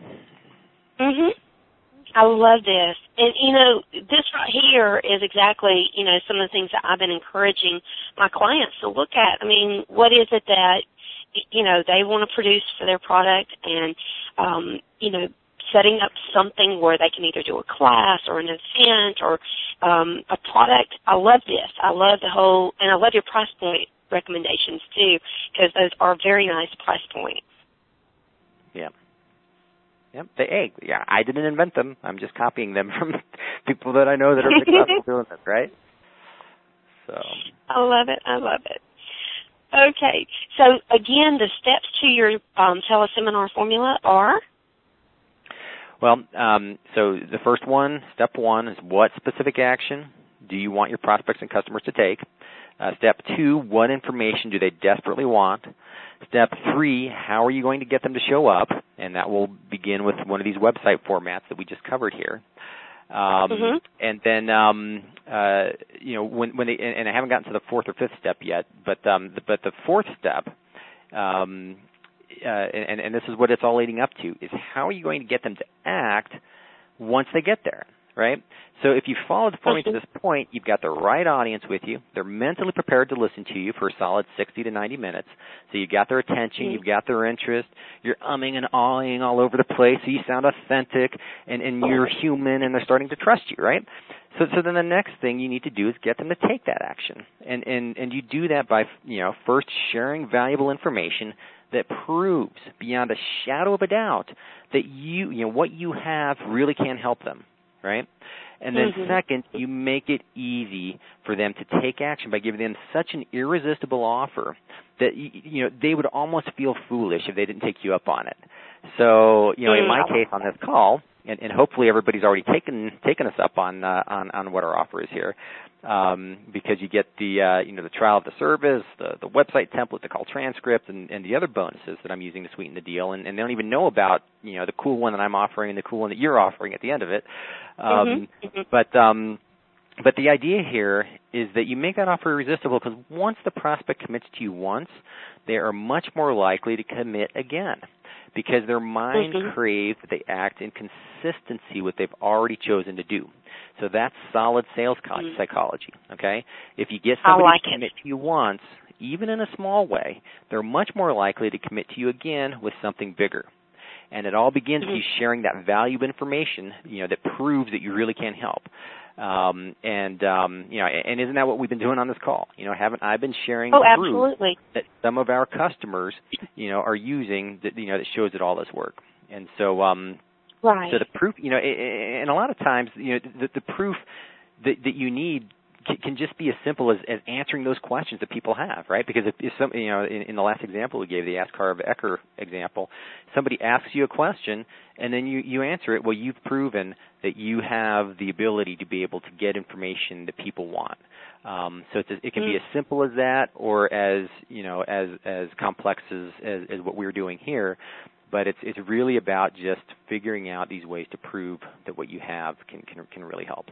Mhm. I love this. And, you know, this right here is exactly, you know, some of the things that I've been encouraging my clients to look at. I mean, what is it that, you know, they want to produce for their product, and, um, you know, setting up something where they can either do a class or an event or um, a product. I love this. I love the whole, and I love your price point recommendations too, because those are very nice price points. Yeah. Yep. They, hey, yeah, I didn't invent them. I'm just copying them from people that I know that are successful doing this, right? So. I love it. I love it. Okay. So, again, the steps to your um, teleseminar formula are? Well, um, so the first one, step one, is what specific action do you want your prospects and customers to take? Uh, step two, what information do they desperately want? Step three, how are you going to get them to show up? And that will begin with one of these website formats that we just covered here. Um, mm-hmm. And then, um, uh, you know, when, when they, and, and I haven't gotten to the fourth or fifth step yet, but um, the, but the fourth step, um, uh, and, and this is what it's all leading up to, is how are you going to get them to act once they get there, right? So if you follow the formula to this point, you've got the right audience with you. They're mentally prepared to listen to you for a solid sixty to ninety minutes. So you've got their attention, mm-hmm. you've got their interest. You're umming and ahhing all over the place, so you sound authentic, and, and you're human, and they're starting to trust you, right? So, so then the next thing you need to do is get them to take that action. And, and, and you do that by, you know, first sharing valuable information that proves beyond a shadow of a doubt that you, you know, what you have really can help them, right? And then mm-hmm. second, you make it easy for them to take action by giving them such an irresistible offer that, you know, they would almost feel foolish if they didn't take you up on it. So, you know, in my case on this call, and, and hopefully everybody's already taken taken us up on uh, on, on what our offer is here, um, because you get the uh, you know the trial of the service, the, the website template, the call transcript, and, and the other bonuses that I'm using to sweeten the deal, and, and they don't even know about you know the cool one that I'm offering and the cool one that you're offering at the end of it. Um, mm-hmm. But um, but the idea here is that you make that offer irresistible because once the prospect commits to you once, they are much more likely to commit again, because their mind mm-hmm. craves that they act in consistency with what they've already chosen to do. So that's solid sales mm-hmm. psychology, okay? If you get somebody like to commit it. to you once, even in a small way, they're much more likely to commit to you again with something bigger. And it all begins mm-hmm. with you sharing that valuable information, you know, that proves that you really can help. Um, and, um, you know, and isn't that what we've been doing on this call? You know, haven't I been sharing oh, proof absolutely. that some of our customers, you know, are using that, you know, that shows that all this work. And so, um, right. so the proof, you know, and a lot of times, you know, the, the proof that, that you need can just be as simple as, as answering those questions that people have, right? Because if, if some, you know, in, in the last example we gave, the Askar of Ecker example, somebody asks you a question and then you, you answer it. Well, you've proven that you have the ability to be able to get information that people want. Um, so it's, it can be as simple as that, or as you know, as as complex as, as, as what we're doing here. But it's it's really about just figuring out these ways to prove that what you have can can, can really help.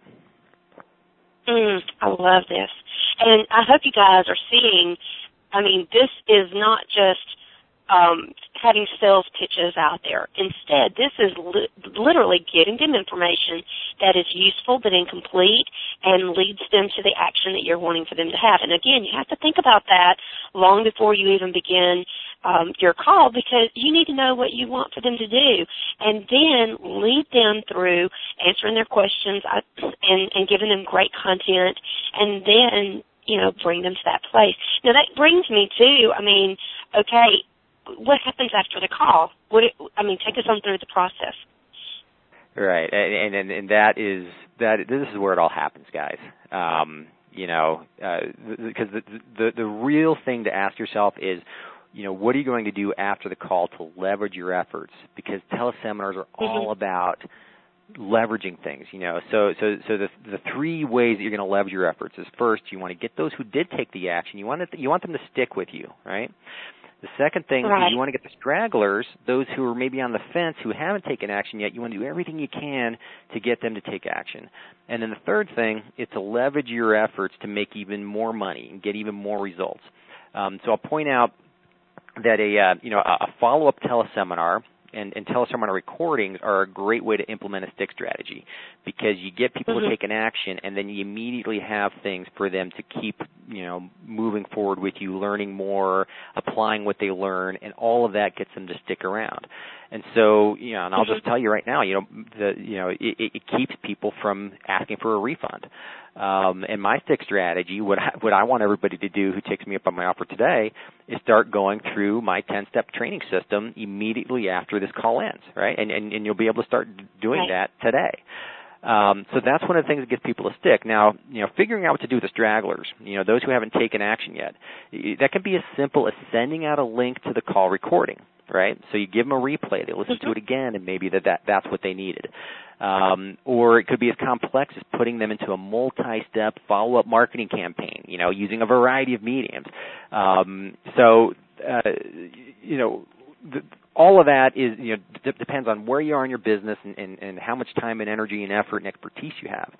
Mm, I love this. And I hope you guys are seeing, I mean, this is not just um, having sales pitches out there. Instead, this is li- literally getting them information that is useful but incomplete and leads them to the action that you're wanting for them to have. And again, you have to think about that long before you even begin um, your call, because you need to know what you want for them to do, and then lead them through answering their questions and, and giving them great content, and then, you know, bring them to that place. Now, that brings me to, I mean, okay, what happens after the call? What it, I mean, take us on through the process. Right, and and, and that is that. This is where it all happens, guys. Um, you know, because uh, the, the the real thing to ask yourself is, you know, what are you going to do after the call to leverage your efforts? Because teleseminars are mm-hmm. all about leveraging things, you know. So so so the the three ways that you're going to leverage your efforts is, first, you want to get those who did take the action. You want it, you want them to stick with you, right? The second thing right. is you want to get the stragglers, those who are maybe on the fence, who haven't taken action yet. You want to do everything you can to get them to take action. And then the third thing is to leverage your efforts to make even more money and get even more results. Um, so I'll point out that a uh, you know a follow-up teleseminar and, and teleseminar recordings are a great way to implement a stick strategy, because you get people mm-hmm. to take an action, and then you immediately have things for them to keep, you know, moving forward with you, learning more, applying what they learn, and all of that gets them to stick around. And so, you know, and I'll just tell you right now, you know, the, you know, it, it keeps people from asking for a refund. Um, and my stick strategy, what I, what I want everybody to do who takes me up on my offer today is start going through my ten-step training system immediately after this call ends, right? And, and, and you'll be able to start doing right. that today. Um, so that's one of the things that gets people to stick. Now, you know, figuring out what to do with the stragglers, you know, those who haven't taken action yet, that can be as simple as sending out a link to the call recording, right? So you give them a replay, they listen to it again, and maybe that, that that's what they needed. Um, or it could be as complex as putting them into a multi-step follow-up marketing campaign, you know, using a variety of mediums. Um, so, uh, you know, the, all of that is, you know, d- depends on where you are in your business and, and, and how much time and energy and effort and expertise you have.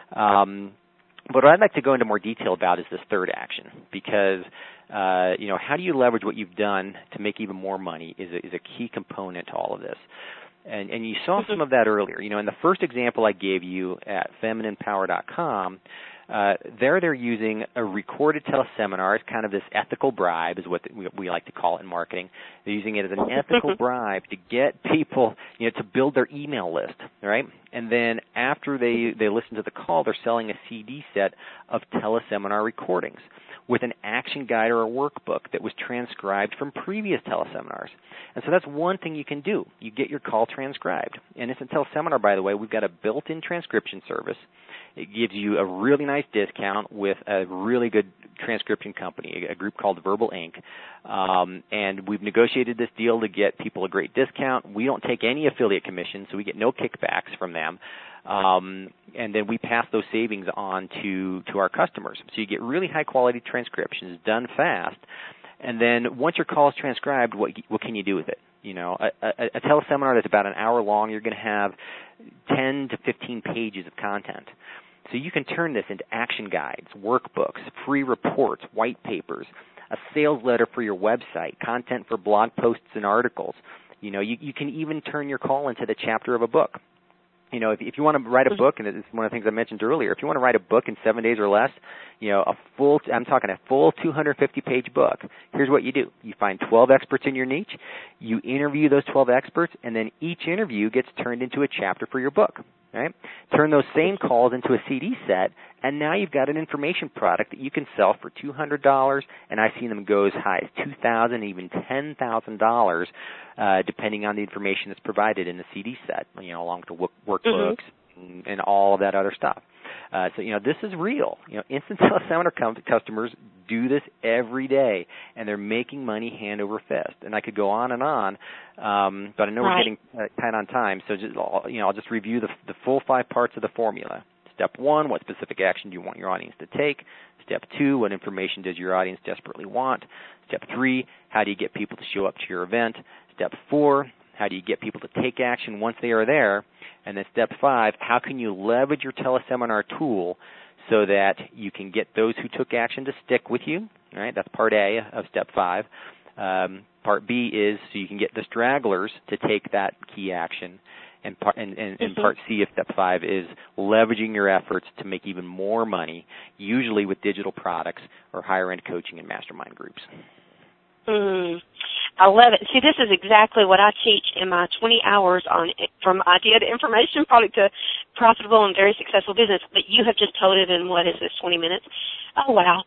Um, but what I'd like to go into more detail about is this third action, because, uh, you know, how do you leverage what you've done to make even more money is a, is a key component to all of this. And, and you saw some of that earlier. You know, in the first example I gave you at feminine power dot com, Uh, there they're using a recorded teleseminar. It's kind of this ethical bribe is what we, we like to call it in marketing. They're using it as an ethical bribe to get people, you know, to build their email list, right? And then after they, they listen to the call, they're selling a C D set of teleseminar recordings with an action guide or a workbook that was transcribed from previous teleseminars. And so that's one thing you can do. You get your call transcribed. And it's a teleseminar, by the way. We've got a built-in transcription service. It gives you a really nice discount with a really good transcription company, a group called Verbal Incorporated. Um, and we've negotiated this deal to get people a great discount. We don't take any affiliate commissions, so we get no kickbacks from them. Um, and then we pass those savings on to, to our customers. So you get really high-quality transcriptions done fast. And then once your call is transcribed, what, what can you do with it? You know, a, a, a teleseminar that's about an hour long, you're going to have ten to fifteen pages of content. So you can turn this into action guides, workbooks, free reports, white papers, a sales letter for your website, content for blog posts and articles. You know, you, you can even turn your call into the chapter of a book. You know, if, if you want to write a book, and it's one of the things I mentioned earlier, if you want to write a book in seven days or less, you know, a full, I'm talking a full two hundred fifty page book, here's what you do. You find twelve experts in your niche, you interview those twelve experts, and then each interview gets turned into a chapter for your book, right? Turn those same calls into a C D set, and now you've got an information product that you can sell for two hundred dollars, and I've seen them go as high as two thousand dollars, even ten thousand dollars, uh, depending on the information that's provided in the C D set, you know, along with the workbooks mm-hmm. and, and all of that other stuff. Uh, so, you know, this is real. You know, Instant Teleseminar customers do this every day, and they're making money hand over fist. And I could go on and on, um, but I know right. we're getting uh, tight on time, so just, you know, I'll just review the, the full five parts of the formula. Step one, what specific action do you want your audience to take? Step two, what information does your audience desperately want? Step three, how do you get people to show up to your event? Step four, how do you get people to take action once they are there? And then step five, how can you leverage your teleseminar tool so that you can get those who took action to stick with you? All right, that's part A of step five. Um, part B is so you can get the stragglers to take that key action. And part, and, and, and part C of step five is leveraging your efforts to make even more money, usually with digital products or higher-end coaching and mastermind groups. Mm, I love it. See, this is exactly what I teach in my twenty hours on from idea to information product to profitable and very successful business. But you have just told it in, what is this, twenty minutes? Oh, wow.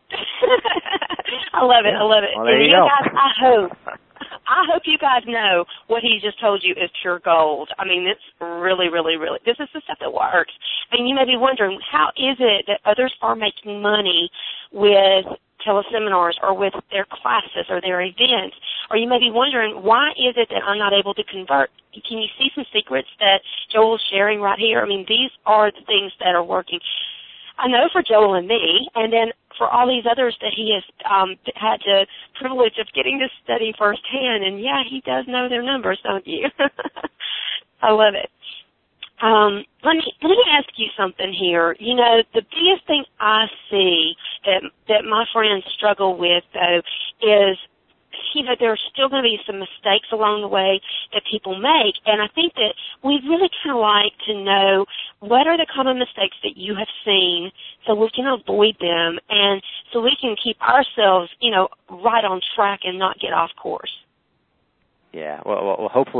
I love it. I love it. Well, there and you you go. guys, I hope. I hope you guys know what he just told you is pure gold. I mean, it's really, really, really, this is the stuff that works. I mean, you may be wondering, how is it that others are making money with teleseminars or with their classes or their events? Or you may be wondering, why is it that I'm not able to convert? Can you see some secrets that Joel's sharing right here? I mean, these are the things that are working. I know for Joel and me, and then for all these others that he has um, had the privilege of getting to study firsthand. And, yeah, he does know their numbers, don't you? I love it. Um, let me let me ask you something here. You know, the biggest thing I see that that my friends struggle with, though, is, you know, there are still going to be some mistakes along the way that people make, and I think that we'd really kind of like to know what are the common mistakes that you have seen so we can avoid them and so we can keep ourselves, you know, right on track and not get off course. Yeah, well, well hopefully,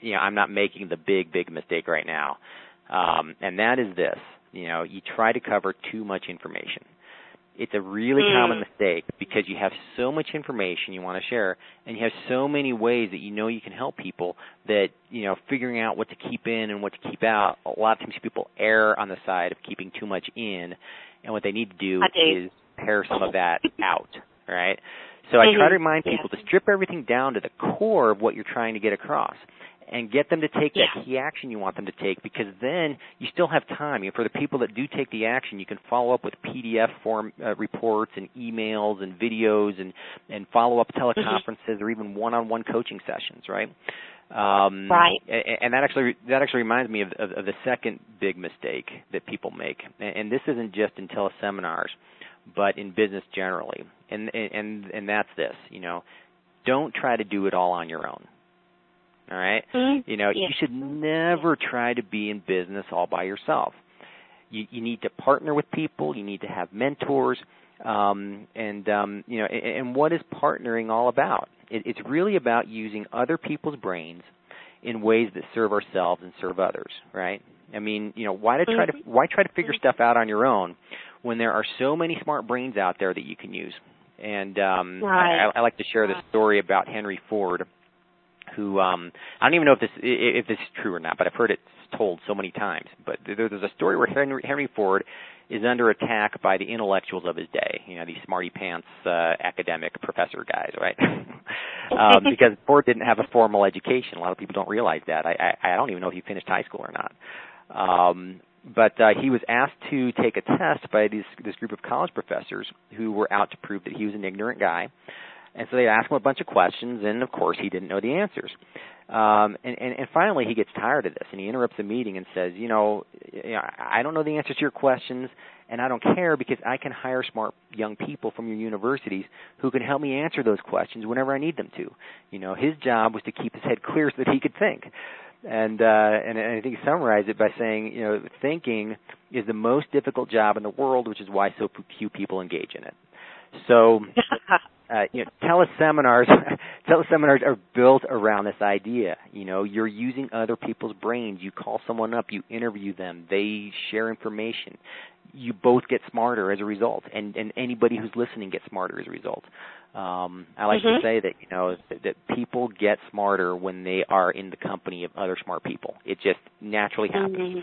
you know, I'm not making the big, big mistake right now. Um, and that is this, you know, you try to cover too much information. It's a really mm. common mistake because you have so much information you want to share, and you have so many ways that you know you can help people that, you know, figuring out what to keep in and what to keep out, a lot of times people err on the side of keeping too much in, and what they need to do, do. is pare some of that out, right? So I mm-hmm. try to remind people yeah. to strip everything down to the core of what you're trying to get across, and get them to take yeah. that key action you want them to take, because then you still have time. You know, for the people that do take the action, you can follow up with P D F form uh, reports and emails and videos and, and follow-up teleconferences mm-hmm. or even one-on-one coaching sessions, right? Um, right. And, and that actually that actually reminds me of, of, of the second big mistake that people make, and, and this isn't just in teleseminars, but in business generally, and and and that's this, you know, don't try to do it all on your own. All right? Mm-hmm. You know, yeah. you should never try to be in business all by yourself. You, you need to partner with people. You need to have mentors. Um, and, um, you know, and, and what is partnering all about? It, it's really about using other people's brains in ways that serve ourselves and serve others, right? I mean, you know, why to try to why try to figure stuff out on your own when there are so many smart brains out there that you can use? And um, right. I, I like to share this story about Henry Ford, who um, I don't even know if this if this is true or not, but I've heard it told so many times. But there, there's a story where Henry, Henry Ford is under attack by the intellectuals of his day, you know, these smarty pants uh, academic professor guys, right? um, because Ford didn't have a formal education. A lot of people don't realize that. I, I, I don't even know if he finished high school or not. Um, but uh, he was asked to take a test by this, this group of college professors who were out to prove that he was an ignorant guy. And so they asked him a bunch of questions, and, of course, he didn't know the answers. Um, and, and, and finally, he gets tired of this, and he interrupts the meeting and says, you know, I don't know the answers to your questions, and I don't care because I can hire smart young people from your universities who can help me answer those questions whenever I need them to. You know, his job was to keep his head clear so that he could think. And, uh, and I think he summarized it by saying, you know, thinking is the most difficult job in the world, which is why so few people engage in it. So, uh, you know, teleseminars, teleseminars are built around this idea. You know, you're using other people's brains. You call someone up, you interview them, they share information. You both get smarter as a result, and, and anybody who's listening gets smarter as a result. Um, I like mm-hmm. to say that, you know, that, that people get smarter when they are in the company of other smart people. It just naturally happens. Mm-hmm.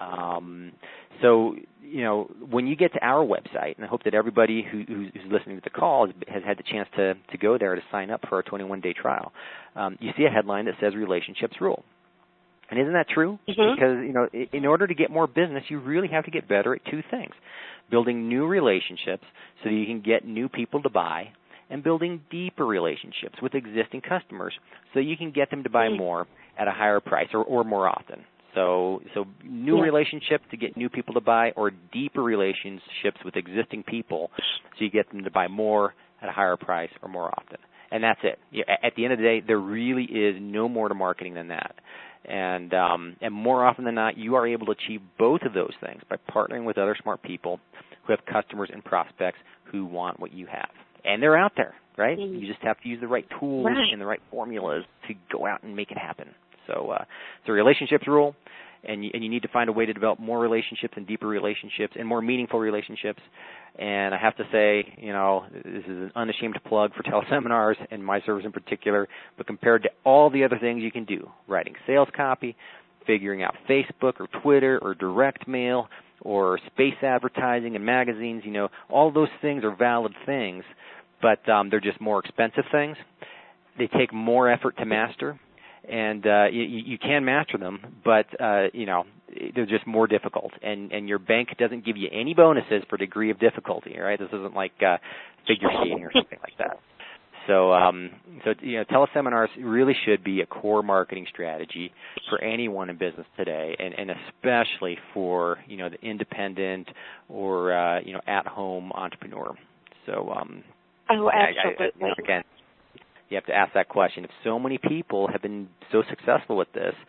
Um, so, you know, when you get to our website, and I hope that everybody who, who's listening to the call has, has had the chance to, to go there to sign up for our twenty-one day trial, um, you see a headline that says relationships rule. And isn't that true? Mm-hmm. Because, you know, in order to get more business, you really have to get better at two things: building new relationships so that you can get new people to buy, and building deeper relationships with existing customers so you can get them to buy mm-hmm. more at a higher price or, or more often. So, so new yeah. relationships to get new people to buy, or deeper relationships with existing people so you get them to buy more at a higher price or more often. And that's it. At the end of the day, there really is no more to marketing than that. And um, and more often than not, you are able to achieve both of those things by partnering with other smart people who have customers and prospects who want what you have. And they're out there, right? Mm-hmm. You just have to use the right tools right. and the right formulas to go out and make it happen. So, uh, so relationships rule, and you, and you need to find a way to develop more relationships and deeper relationships and more meaningful relationships. And I have to say, you know, this is an unashamed plug for teleseminars and my service in particular, but compared to all the other things you can do, writing sales copy, figuring out Facebook or Twitter or direct mail or space advertising and magazines, you know, all those things are valid things, but um, they're just more expensive things. They take more effort to master. And uh, you, you can master them, but uh, you know they're just more difficult. And, and your bank doesn't give you any bonuses for degree of difficulty. Right? This isn't like uh, figure skating or something like that. So, um, so you know, teleseminars really should be a core marketing strategy for anyone in business today, and, and especially for you know the independent or uh, you know at-home entrepreneur. So, um, oh, absolutely. I, I, you know, again. You have to ask that question. If so many people have been so successful with this,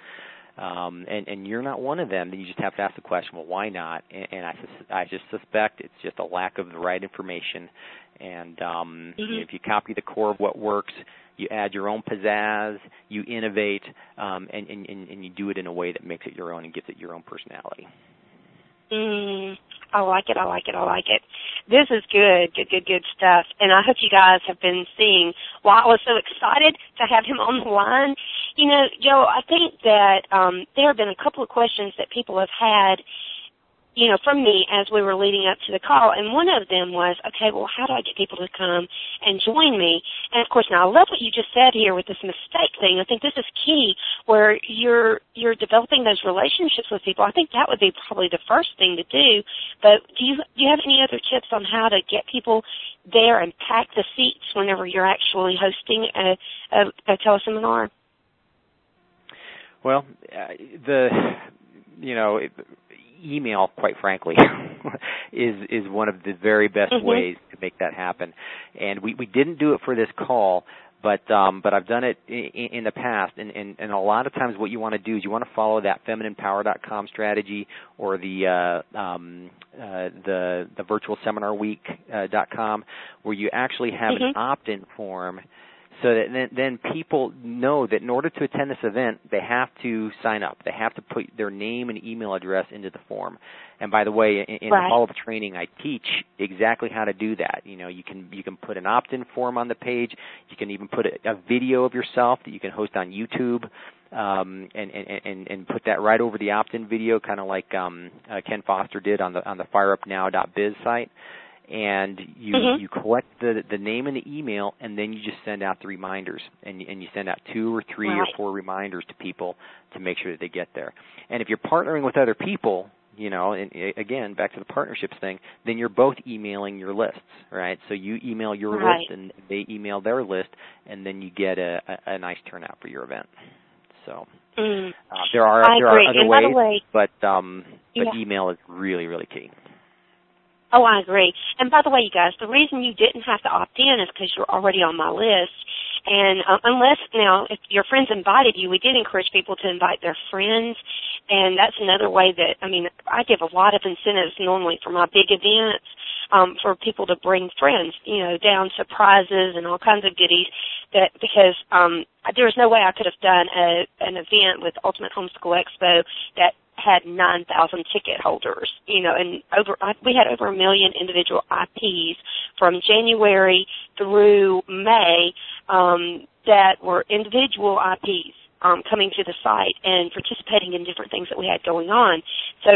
um, and, and you're not one of them, then you just have to ask the question, well, why not? And, and I, sus- I just suspect it's just a lack of the right information. And um, mm-hmm. you know, if you copy the core of what works, you add your own pizzazz, you innovate, um, and, and, and you do it in a way that makes it your own and gives it your own personality. Mm, I like it, I like it, I like it. This is good, good, good, good stuff. And I hope you guys have been seeing why I was so excited to have him on the line. You know, Joe, I think that um, there have been a couple of questions that people have had, you know, from me as we were leading up to the call, and one of them was, okay, well, how do I get people to come and join me? And, of course, now I love what you just said here with this mistake thing. I think this is key, where you're you're developing those relationships with people. I think that would be probably the first thing to do, but do you, do you have any other tips on how to get people there and pack the seats whenever you're actually hosting a, a, a teleseminar? Well, uh, the, you know, it, email, quite frankly, is is one of the very best mm-hmm. ways to make that happen. And we, we didn't do it for this call, but um, but I've done it in, in the past. And, and, and a lot of times what you want to do is you want to follow that feminine power dot com strategy or the uh, um, uh, the the virtual seminar week dot com, where you actually have mm-hmm. an opt-in form, so that then, then people know that in order to attend this event, they have to sign up. They have to put their name and email address into the form. And by the way, in, in right. the follow-up training, I teach exactly how to do that. You know, you can you can put an opt-in form on the page. You can even put a, a video of yourself that you can host on YouTube, um, and, and, and, and put that right over the opt-in video, kind of like um, uh, Ken Foster did on the on the fire up now dot biz site. And you mm-hmm. you collect the the name and the email, and then you just send out the reminders, and and you send out two or three right. or four reminders to people to make sure that they get there. And if you're partnering with other people, you know, and again back to the partnerships thing, then you're both emailing your lists, right? So you email your right. list, and they email their list, and then you get a, a, a nice turnout for your event. So mm. uh, there are I there agree. are other and ways, by the way, but um, but yeah. email is really really key. Oh, I agree. And by the way, you guys, the reason you didn't have to opt in is because you're already on my list. And uh, unless, now, if your friends invited you, we did encourage people to invite their friends. And that's another way that, I mean, I give a lot of incentives normally for my big events um, for people to bring friends, you know, down to prizes and all kinds of goodies. That because um, there was no way I could have done a, an event with Ultimate Homeschool Expo that had nine thousand ticket holders, you know, and over we had over a million individual I Ps from January through May um, that were individual I Ps um, coming to the site and participating in different things that we had going on. So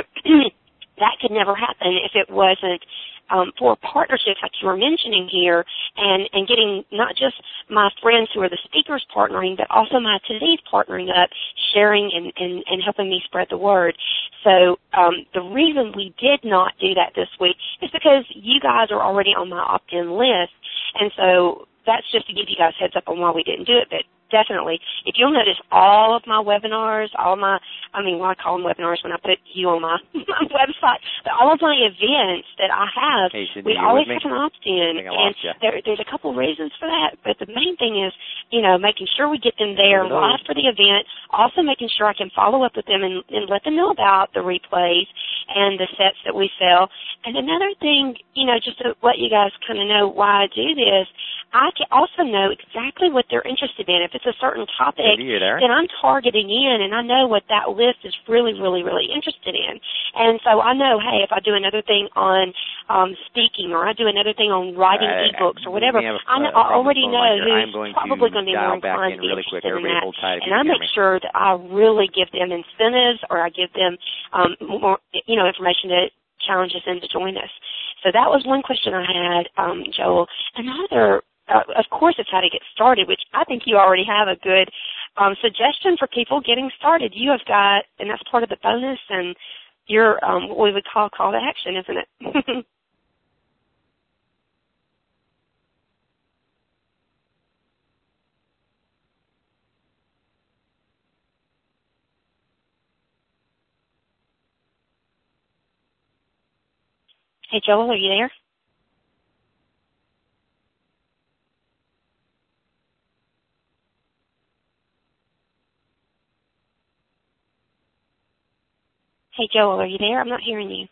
that could never happen if it wasn't um, for partnerships like you were mentioning here, and, and getting not just my friends who are the speakers partnering, but also my attendees partnering up, sharing and, and, and helping me spread the word. So um, the reason we did not do that this week is because you guys are already on my opt-in list, and so that's just to give you guys heads up on why we didn't do it. But definitely, if you'll notice, all of my webinars, all my, I mean, well, I call them webinars when I put you on my, my website, but all of my events that I have, hey, Cindy, we always have an opt-in, and there, there's a couple reasons for that, but the main thing is, you know, making sure we get them there live for the event, also making sure I can follow up with them and, and let them know about the replays and the sets that we sell. And another thing, you know, just to let you guys kind of know why I do this, I can also know exactly what they're interested in. If it's a certain topic, then I'm targeting in, and I know what that list is really, really, really interested in. And so I know, hey, if I do another thing on um, speaking, or I do another thing on writing uh, ebooks or whatever, a, I, know, I already know who's who's probably going to be more inclined to be really interested quick. in that. And I make sure that I really give them incentives, or I give them um, more, you know, information that challenges them to join us. So that was one question I had, um, Joel. Another, uh, of course, it's how to get started, which I think you already have a good um, suggestion for people getting started. You have got, and that's part of the bonus, and your um, what we would call call to action, isn't it? Hey, Joel, are you there? Hey, Joel, are you there? I'm not hearing you.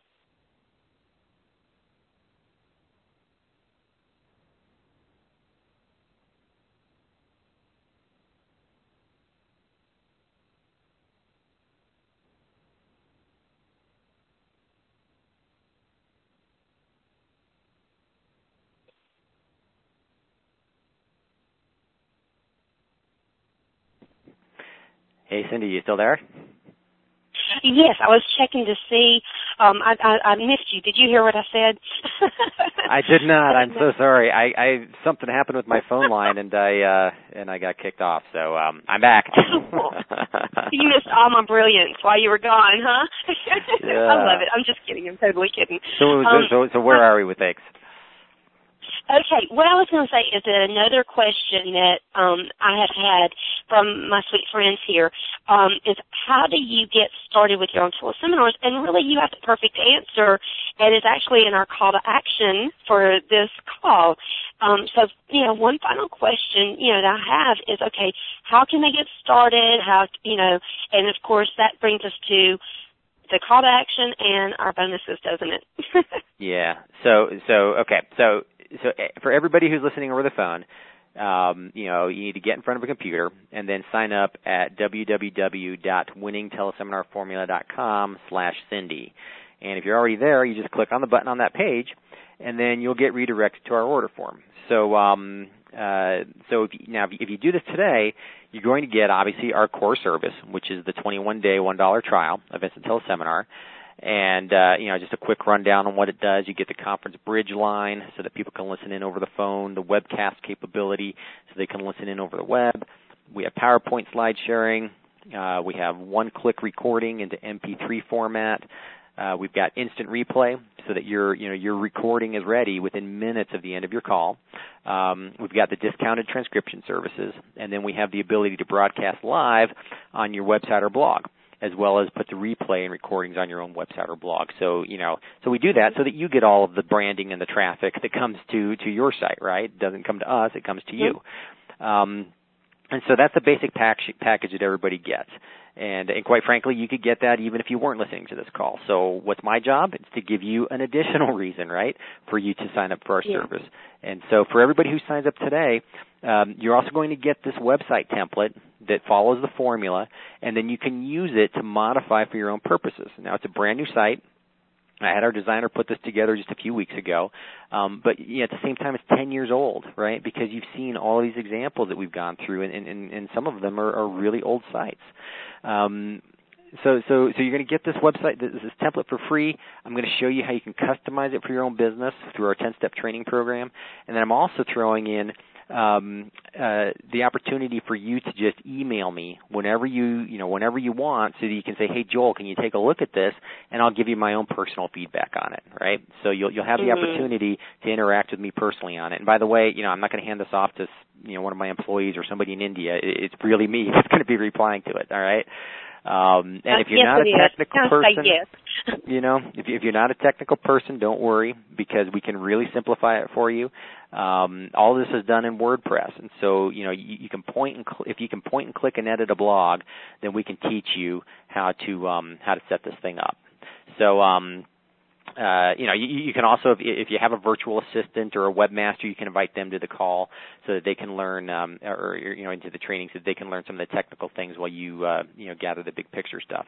Hey, Cindy, you still there? Yes, I was checking to see. Um, I, I, I missed you. Did you hear what I said? I did not. I'm so sorry. I, I something happened with my phone line, and I uh, and I got kicked off. So um, I'm back. You missed all my brilliance while you were gone, huh? Yeah. I love it. I'm just kidding. I'm totally kidding. So Um, so so where are we with eggs? Okay, what I was going to say is that another question that um, I have had from my sweet friends here um, is how do you get started with your own teleseminars? And really, you have the perfect answer, and it's actually in our call to action for this call. Um, so, you know, one final question, you know, that I have is, okay, how can they get started? How, you know, and of course that brings us to the call to action and our bonuses, doesn't it? Yeah. So so okay. So so for everybody who's listening over the phone, um, you know, you need to get in front of a computer and then sign up at www.winningteleseminarformula.com slash Cindy. And if you're already there, you just click on the button on that page, and then you'll get redirected to our order form. So um, uh, so if you, now if you do this today, you're going to get obviously our core service, which is the twenty-one day one dollar trial of Instant Teleseminar. And, uh, you know, just a quick rundown on what it does. You get the conference bridge line so that people can listen in over the phone, the webcast capability so they can listen in over the web. We have PowerPoint slide sharing. Uh, we have one-click recording into M P three format. Uh, we've got instant replay so that your, you know, your recording is ready within minutes of the end of your call. Um, we've got the discounted transcription services, and then we have the ability to broadcast live on your website or blog, as well as put the replay and recordings on your own website or blog. So, you know, so we do that so that you get all of the branding and the traffic that comes to, to your site, right? It doesn't come to us, it comes to you. Um, and so that's the basic pack- package that everybody gets. And, and quite frankly, you could get that even if you weren't listening to this call. So what's my job? It's to give you an additional reason, right, for you to sign up for our yeah. service. And so for everybody who signs up today, um, you're also going to get this website template that follows the formula, and then you can use it to modify for your own purposes. Now, it's a brand new site. I had our designer put this together just a few weeks ago, um, but you know, at the same time, it's ten years old, right? Because you've seen all these examples that we've gone through, and, and, and some of them are, are really old sites. Um, so, so, so you're going to get this website, this, this template for free. I'm going to show you how you can customize it for your own business through our ten-step training program, and then I'm also throwing in Um, uh, the opportunity for you to just email me whenever you, you know, whenever you want, so that you can say, "Hey, Joel, can you take a look at this?" And I'll give you my own personal feedback on it, right? So you'll you'll have the mm-hmm. opportunity to interact with me personally on it. And by the way, you know, I'm not going to hand this off to, you know, one of my employees or somebody in India. It's really me that's going to be replying to it. All right. Um, and if you're yes, not a technical yes. person, yes. you know, if, if you're not a technical person, don't worry, because we can really simplify it for you. Um, all this is done in WordPress, and so you know you, you can point and cl- if you can point and click and edit a blog, then we can teach you how to um, how to set this thing up. So. Um, Uh, you know, you, you can also, if, if you have a virtual assistant or a webmaster, you can invite them to the call so that they can learn, um, or, you know, into the training so that they can learn some of the technical things while you, uh, you know, gather the big picture stuff.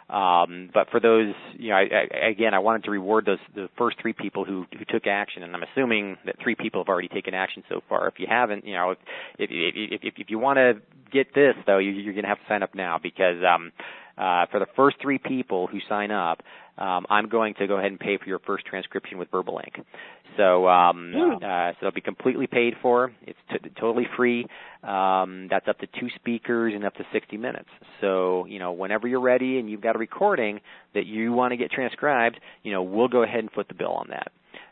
Um, but for those, you know, I, I, again, I wanted to reward those the first three people who, who took action, and I'm assuming that three people have already taken action so far. If you haven't, you know, if if if, if, if you want to get this though, you, you're going to have to sign up now because. Um, Uh, for the first three people who sign up, um, I'm going to go ahead and pay for your first transcription with VerbalInk. So, um, uh, so it'll be completely paid for. It's t- totally free. Um, that's up to two speakers and up to sixty minutes. So, you know, whenever you're ready and you've got a recording that you want to get transcribed, you know, we'll go ahead and foot the bill on that.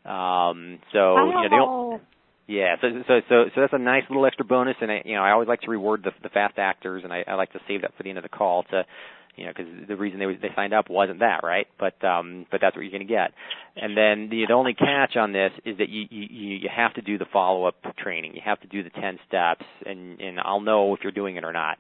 Um, so, oh. you know, Yeah, so so so so that's a nice little extra bonus, and I, you know I always like to reward the, the fast actors, and I, I like to save that for the end of the call to you know, because the reason they they signed up wasn't that, right? But um, but that's what you're going to get. And then the, the only catch on this is that you, you you have to do the follow-up training. You have to do the ten steps, and and I'll know if you're doing it or not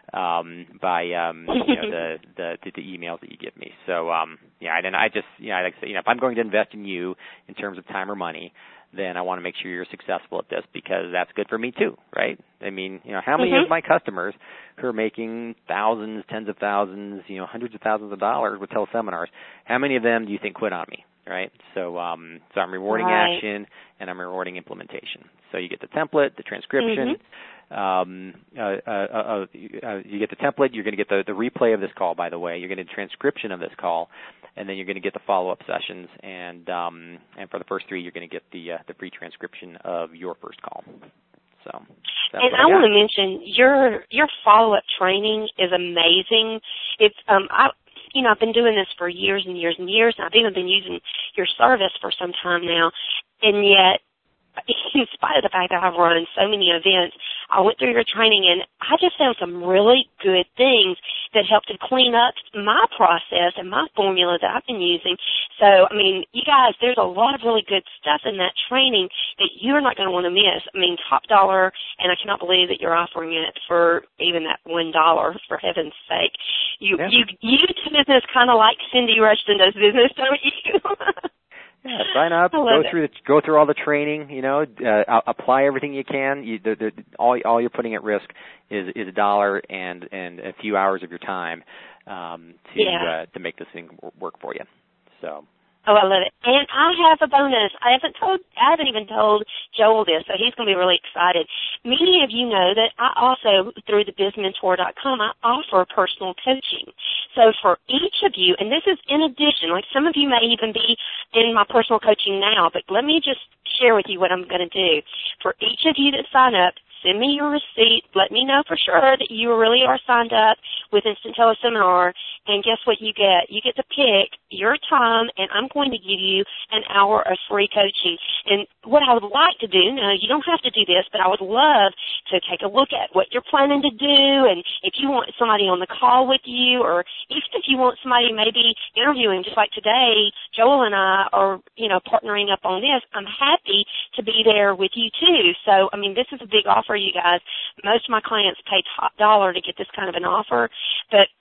um, by um, you know the, the the emails that you give me. So um, yeah, and I just you know, like I say, you know, if I'm going to invest in you in terms of time or money, then I want to make sure you're successful at this, because that's good for me too, right? I mean, you know, how many mm-hmm. of my customers who are making thousands, tens of thousands, you know, hundreds of thousands of dollars with teleseminars, how many of them do you think quit on me, right? So, um, so I'm rewarding right. action and I'm rewarding implementation. So you get the template, the transcription. Mm-hmm. Um, uh, uh, uh, uh, you get the template. You're going to get the, the replay of this call, by the way. You're going to get a transcription of this call, and then you're going to get the follow-up sessions. And um, and for the first three, you're going to get the uh, the free transcription of your first call. So, that's and I, I want to mention your your follow-up training is amazing. It's um I. You know, I've been doing this for years and years and years, and I've even been using your service for some time now, and yet, in spite of the fact that I've run so many events, I went through your training, and I just found some really good things that helped to clean up my process and my formula that I've been using. So, I mean, you guys, there's a lot of really good stuff in that training that you're not going to want to miss. I mean, top dollar, and I cannot believe that you're offering it for even that one dollar, for heaven's sake. You, yeah. you, you do business kind of like Cindy Rushton does business, don't you? Yeah, sign up, go it. through the, go through all the training. You know, uh, apply everything you can. You, the, the, all all you're putting at risk is is a dollar and and a few hours of your time um, to yeah. uh, to make this thing work for you. So. Oh, I love it. And I have a bonus. I haven't told, I haven't even told Joel this, so he's going to be really excited. Many of you know that I also, through the biz mentor dot com, I offer personal coaching. So for each of you, and this is in addition, like some of you may even be in my personal coaching now, but let me just share with you what I'm going to do. For each of you that sign up, send me your receipt. Let me know for sure that you really are signed up with Instant Teleseminar. And guess what you get? You get to pick your time, and I'm going to give you an hour of free coaching. And what I would like to do, no, you don't have to do this, but I would love to take a look at what you're planning to do, and if you want somebody on the call with you, or even if you want somebody maybe interviewing, just like today, Joel and I are, you know, partnering up on this, I'm happy to be there with you too. So, I mean, this is a big offer, you guys. Most of my clients pay top dollar to get this kind of an offer, but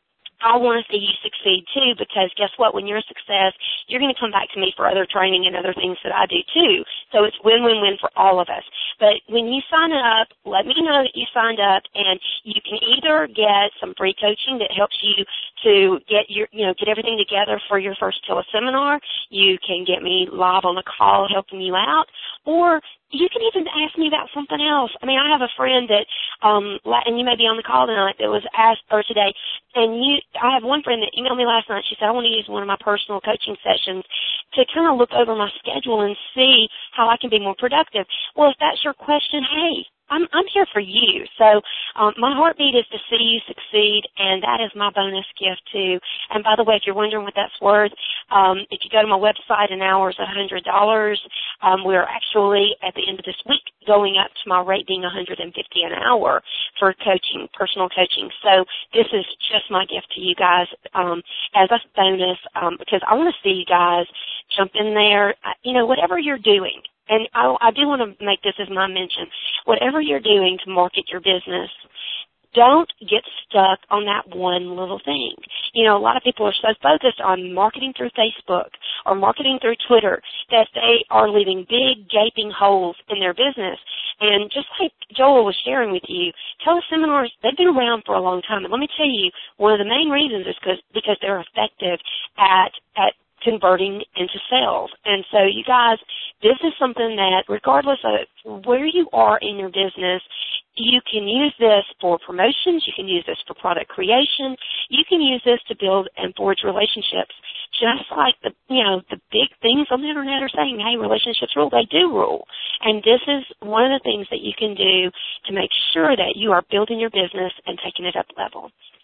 I want to see you succeed too, because guess what? When you're a success, you're going to come back to me for other training and other things that I do too. So it's win-win-win for all of us. But when you sign up, let me know that you signed up, and you can either get some free coaching that helps you to get your, you know, get everything together for your first teleseminar. You can get me live on the call helping you out, or you can even ask me about something else. I mean, I have a friend that, um, and you may be on the call tonight, that was asked, or today, and you, I have one friend that emailed me last night. She said, I want to use one of my personal coaching sessions to kind of look over my schedule and see how I can be more productive. Well, if that's your question, hey, I'm, I'm here for you. So um, my heartbeat is to see you succeed, and that is my bonus gift too. And by the way, if you're wondering what that's worth, um, if you go to my website, an hour is one hundred dollars. Um, we're actually, at the end of this week, going up to my rate being one hundred fifty dollars an hour for coaching, personal coaching. So this is just my gift to you guys um, as a bonus, um, because I want to see you guys jump in there, you know, whatever you're doing. And I, I do want to make this as my mention. Whatever you're doing to market your business, don't get stuck on that one little thing. You know, a lot of people are so focused on marketing through Facebook or marketing through Twitter that they are leaving big gaping holes in their business. And just like Joel was sharing with you, teleseminars, they've been around for a long time. And let me tell you, one of the main reasons is because because they're effective at at converting into sales. And so you guys, this is something that regardless of where you are in your business, you can use this for promotions, you can use this for product creation, you can use this to build and forge relationships. Just like the, you know, the big things on the internet are saying, hey, relationships rule, they do rule. And this is one of the things that you can do to make sure that you are building your business and taking it up level.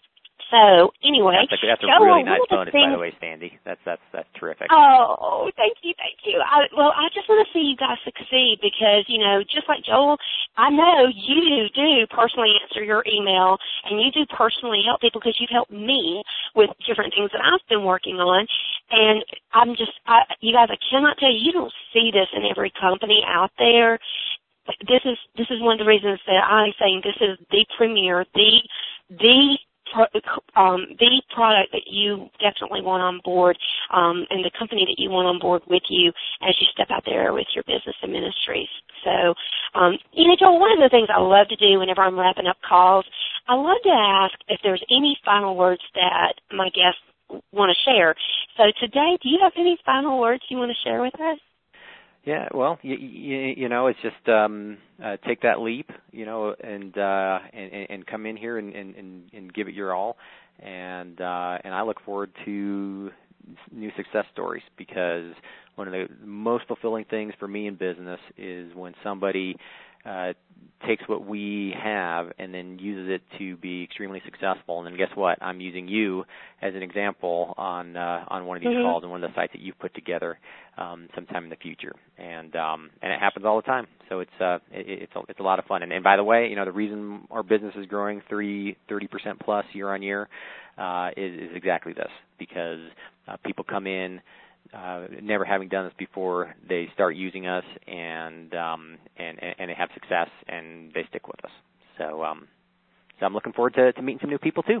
So anyway, that's a, that's a Joel, really nice one of the bonus, things, by the way, Sandy. That's that's that's terrific. Oh, thank you, thank you. I, well, I just want to see you guys succeed because, you know, just like Joel, I know you do personally answer your email and you do personally help people because you've helped me with different things that I've been working on. And I'm just, I, you guys, I cannot tell you, you don't see this in every company out there. This is this is one of the reasons that I'm saying this is the premier, the the um, the product that you definitely want on board, um, and the company that you want on board with you as you step out there with your business and ministries. So, um, you know, Joel, one of the things I love to do whenever I'm wrapping up calls, I love to ask if there's any final words that my guests want to share. So today, do you have any final words you want to share with us? Yeah, well, you, you, you know, it's just um, uh, take that leap, you know, and uh, and, and come in here and, and, and give it your all, and uh, and I look forward to new success stories because one of the most fulfilling things for me in business is when somebody uh, takes what we have and then uses it to be extremely successful. And then guess what? I'm using you as an example on uh, on one of these mm-hmm. calls and one of the sites that you've put together um, sometime in the future. And um, and it happens all the time. So it's uh, it, it's a, it's a lot of fun. And, and by the way, you know the reason our business is growing thirty percent plus year on year uh, is, is exactly this because uh, people come in. Uh, never having done this before, they start using us and um, and and they have success and they stick with us. So um, so I'm looking forward to, to meeting some new people too.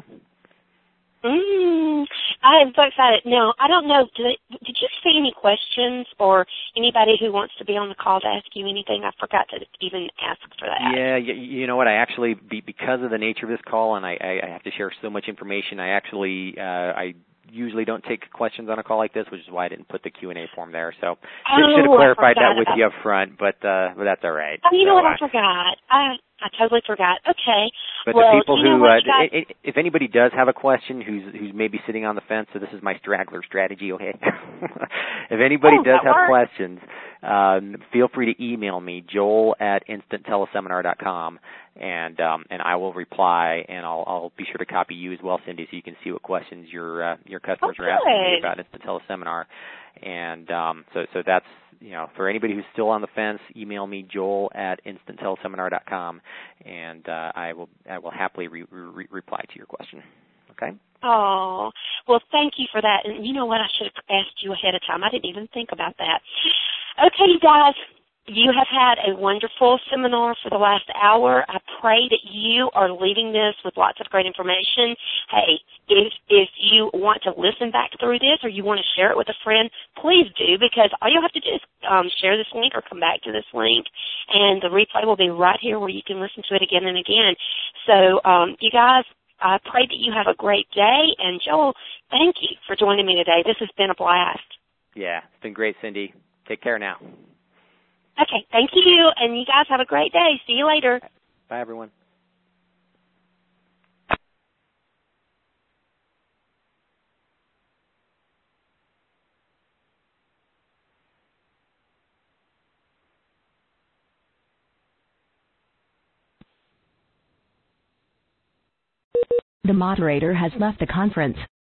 Mm, I am so excited. Now, I don't know, did, it, did you see any questions or anybody who wants to be on the call to ask you anything? I forgot to even ask for that. Yeah, you, you know what? I actually, be, because of the nature of this call, and I, I have to share so much information, I actually, uh, I usually don't take questions on a call like this, which is why I didn't put the Q and A form there. So oh, should have clarified that with about you up front, but uh, but that's all right. Oh, you so, know what? Uh, I forgot. I I totally forgot. Okay. But well, the people you know who, what, uh, guys, it, it, if anybody does have a question who's who's maybe sitting on the fence, so this is my straggler strategy, okay? If anybody oh, does have works. questions, um, feel free to email me, Joel at instant teleseminar dot com, and um, and I will reply, and I'll I'll be sure to copy you as well, Cindy, so you can see what questions your uh, your customers oh, are asking me about Instant Teleseminar. And um, so so that's, you know, for anybody who's still on the fence, email me, Joel at instant teleseminar dot com, and uh, I will I will happily re- re- reply to your question. Okay? Oh, well, thank you for that. And you know what? I should have asked you ahead of time. I didn't even think about that. Okay, you guys, you have had a wonderful seminar for the last hour. I pray that you are leaving this with lots of great information. Hey, if if you want to listen back through this or you want to share it with a friend, please do, because all you'll have to do is um, share this link or come back to this link, and the replay will be right here where you can listen to it again and again. So, um, you guys, I pray that you have a great day. And, Joel, thank you for joining me today. This has been a blast. Yeah, it's been great, Cindy. Take care now. Okay, thank you. And you guys have a great day. See you later. Bye, everyone. The moderator has left the conference.